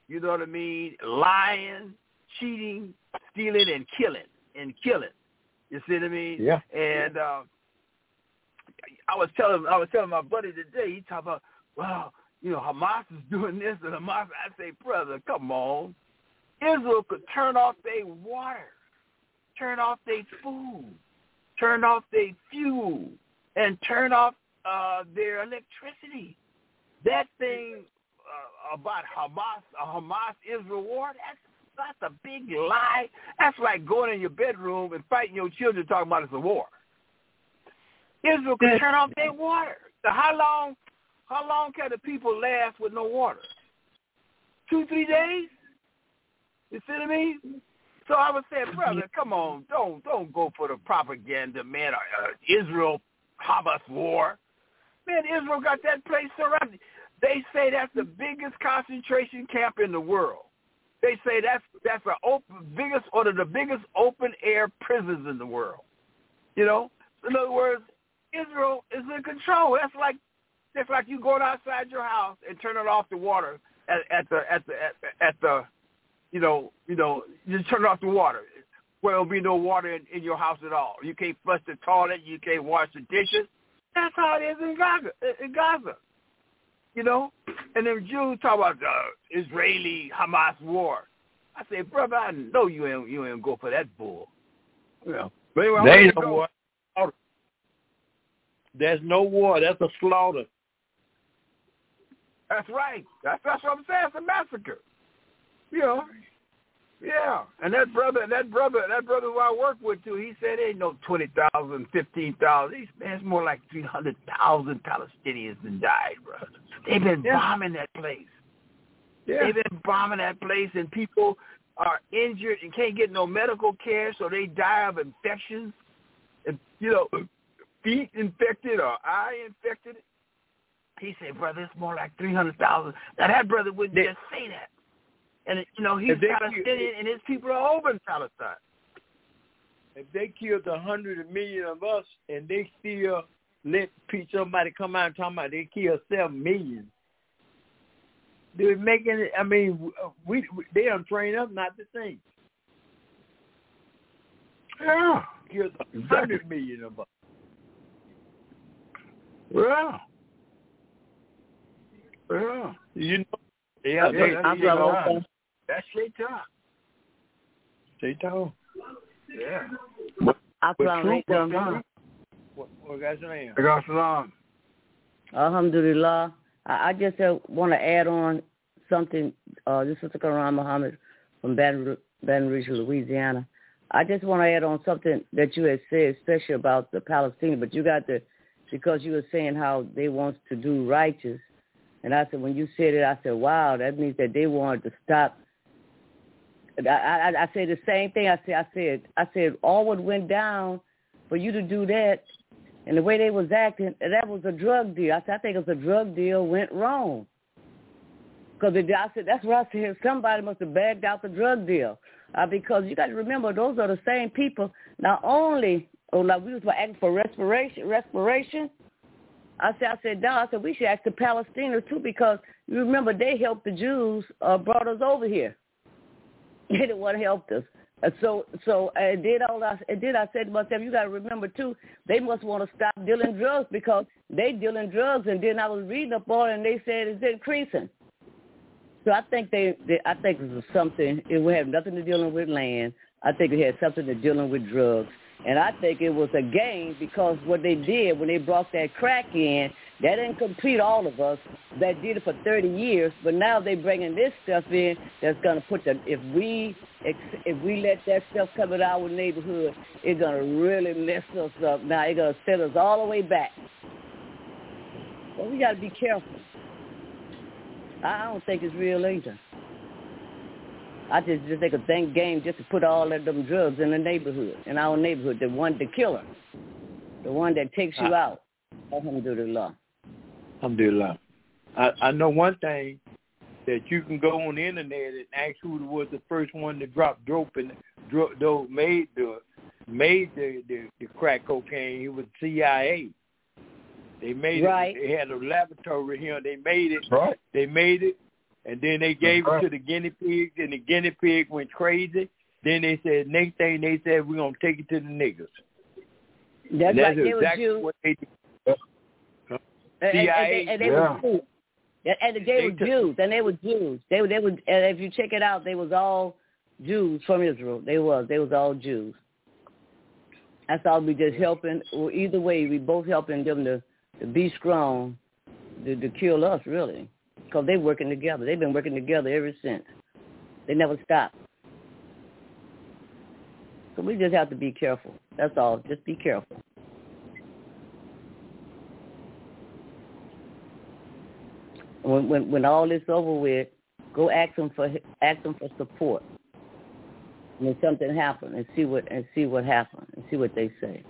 you know what I mean, lying, cheating, stealing, and killing, and killing. You see what I mean? Yeah. And uh, I was telling I was telling my buddy today, he talked about, well, you know, Hamas is doing this and Hamas. I say, brother, come on. Israel could turn off their water, turn off their food, turn off their fuel, and turn off uh, their electricity. That thing uh, about Hamas, a Hamas-Israel war, that's that's a big lie. That's like going in your bedroom and fighting your children talking about it's a war. Israel can turn off their water. So how long how long can the people last with no water? Two, three days? You see what I mean? So I was saying, brother, come on, don't don't go for the propaganda, man. Uh, Israel Hamas war, man. Israel got that place surrounded. They say that's the biggest concentration camp in the world. They say that's that's the open, biggest one of the biggest open air prisons in the world. You know, in other words, Israel is in control. That's like that's like you going outside your house and turning off the water at, at the at the at, at the you know you know you just turn off the water where there'll be no water in, in your house at all. You can't flush the toilet. You can't wash the dishes. That's how it is in Gaza. In Gaza. You know, and then Jews talk about the Israeli-Hamas war. I say, brother, I know you ain't you ain't go for that bull. Yeah, but anyway, there ain't no war. There's no war. That's a slaughter. That's right. That's that's what I'm saying. It's a massacre. You know. Yeah, and that brother, that brother, that brother who I work with too, he said ain't no twenty thousand, fifteen thousand. Man, it's more like three hundred thousand Palestinians that died, brother. They've been yeah. bombing that place. Yeah. They've been bombing that place, and people are injured and can't get no medical care, so they die of infections, and you know, feet infected or eye infected. He said, brother, it's more like three hundred thousand. Now that brother wouldn't they, just say that. And, you know, he's Palestinian, and his people are over in Palestine. If they killed a hundred million of us, and they still let somebody come out and talk about they killed seven million, they're making it, I mean, we, we they don't train us not to think. Yeah. Killed a hundred million of us. Yeah. Yeah. You know, yeah, yeah, yeah, I'm yeah, yeah. That's Shaitan. Shaitan. Yeah. Assalamualaikum. What guys saying? Assalamualaikum. Alhamdulillah. I, I just uh, want to add on something. Uh, this is Quran Muhammad from Baton, Baton Rouge, Louisiana. I just want to add on something that you had said, especially about the Palestinians. But you got to, because you were saying how they want to do righteous. And I said, when you said it, I said, wow, that means that they wanted to stop. I, I, I said the same thing. I said, I said, I said, all what went down for you to do that, and the way they was acting, that was a drug deal. I said, I think it was a drug deal went wrong. Because I said, that's what I said. Somebody must have bagged out the drug deal. Uh, because you got to remember, those are the same people. Not only, oh, like we was acting for respiration, respiration. I said, I said, no, I said, we should ask the Palestinians too, because you remember they helped the Jews, uh, brought us over here. They didn't want to help us. Uh, so, so I did all I, I did. I said to myself, you got to remember too, they must want to stop dealing drugs because they dealing drugs. And then I was reading up on it, and they said it's increasing. So I think they, they I think it was something. It would have nothing to dealing with land. I think it had something to dealing with drugs. And I think it was a game because what they did when they brought that crack in, that didn't complete all of us. That did it for thirty years, but now they bringing this stuff in that's going to put the, if we if we let that stuff come in our neighborhood, it's going to really mess us up. Now it's going to set us all the way back. So we got to be careful. I don't think it's real either. I just just think a thing game just to put all of them drugs in the neighborhood, in our neighborhood, the one, the killer, the one that takes you out. Alhamdulillah. Alhamdulillah. I, I know one thing, that you can go on the internet and ask who was the first one to drop dope and dope made the made the, the, the crack cocaine. It was C I A. They made right. it. They had a laboratory here. They made it. Right. They made it. And then they gave it to the guinea pigs, and the guinea pig went crazy. Then they said, next thing they said, we're going to take it to the niggers. That's, that's right. exactly They were what they did. And, C I A, and, and, they, and they yeah. were Jews. And they, they were Jews, and they were Jews. They were, they were. And if you check it out, they was all Jews from Israel. They was, they was all Jews. That's all. We just helping. Or either way, we both helping them to, to be strong, to, to kill us really, because they working together. They've been working together ever since. They never stopped. So we just have to be careful. That's all. Just be careful. When when when all this over with, go ask them for ask them for support. When something happens, and see what and see what happens, and see what they say.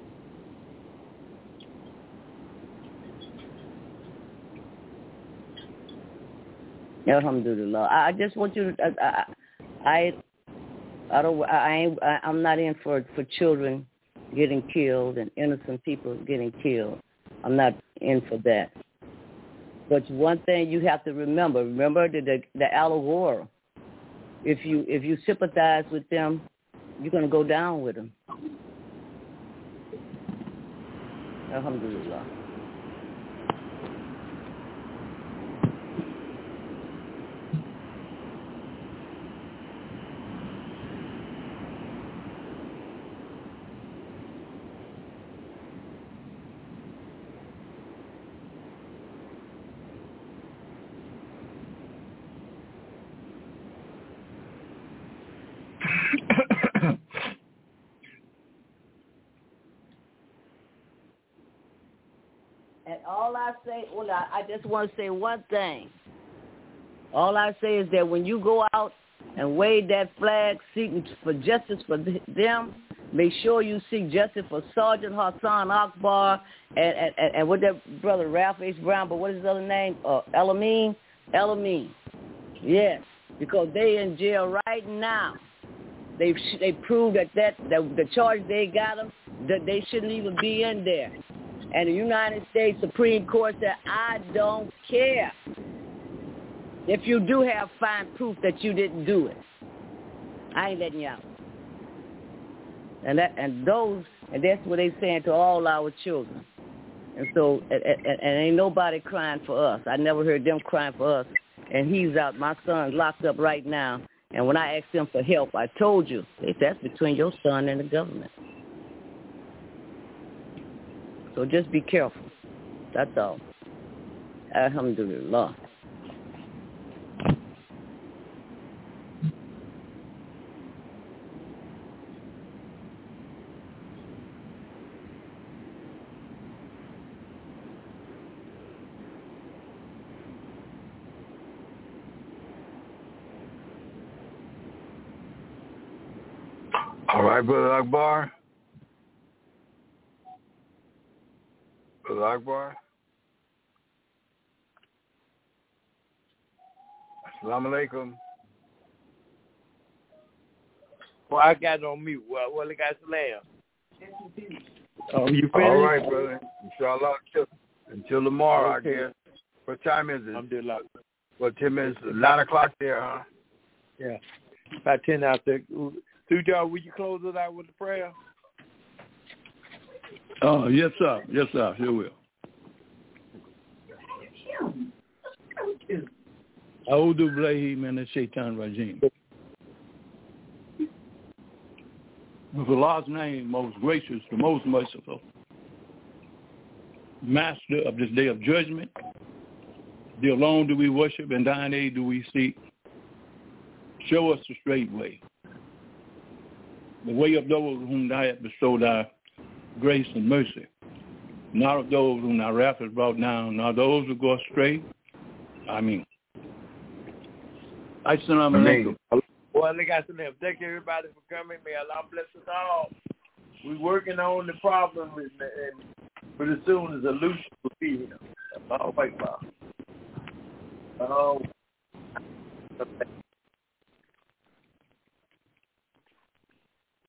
Alhamdulillah. I just want you to. I I, I don't. I ain't. I, I'm not in for for children getting killed and innocent people getting killed. I'm not in for that. But one thing you have to remember, remember the the, the Al War. If you if you sympathize with them, you're gonna go down with them. Alhamdulillah. And all I say, well, I, I just want to say one thing. All I say is that when you go out and wave that flag seeking for justice for them, make sure you seek justice for Sergeant Hassan Akbar and, and, and, and with that brother Ralph H. Brown, but what is his other name? Uh, Elamine? Elamine. Yes, because they in jail right now. They they proved that, that, that the charge they got them, that they shouldn't even be in there. And the United States Supreme Court said, I don't care if you do have fine proof that you didn't do it. I ain't letting you out. And that, and those, and that's what they saying to all our children. And so, and, and, and ain't nobody crying for us. I never heard them crying for us. And he's out. My son's locked up right now. And when I asked them for help, I told you, that's between your son and the government. So just be careful. That's all. Alhamdulillah. All right, Brother Akbar. Brother Akbar. Assalamu alaikum. Well, I got it on mute. Well, well, I got slam. Oh, you finished? All right, brother. Inshallah. Until, until tomorrow, Okay. I guess. What time is it? Alhamdulillah. What, ten minutes? Nine o'clock there, huh? Yeah. About ten out there. Sujar, will you close it out with the prayer? Oh, yes, sir. Yes, sir. Sure will. A'udhu billahi minash shaitanir rajim. With Allah's name, most gracious, the most merciful, Master of this day of judgment, thee alone do we worship, and thine aid do we seek. Show us the straight way, the way of those whom thou hast bestowed thy grace and mercy, not of those whom thy wrath has brought down, not those who go astray. Amen. Assalamu alaikum. Well, I got some them. Thank everybody for coming. May Allah bless us all. We're working on the problem, and, and pretty soon the solution will be here. Oh, my God. Oh.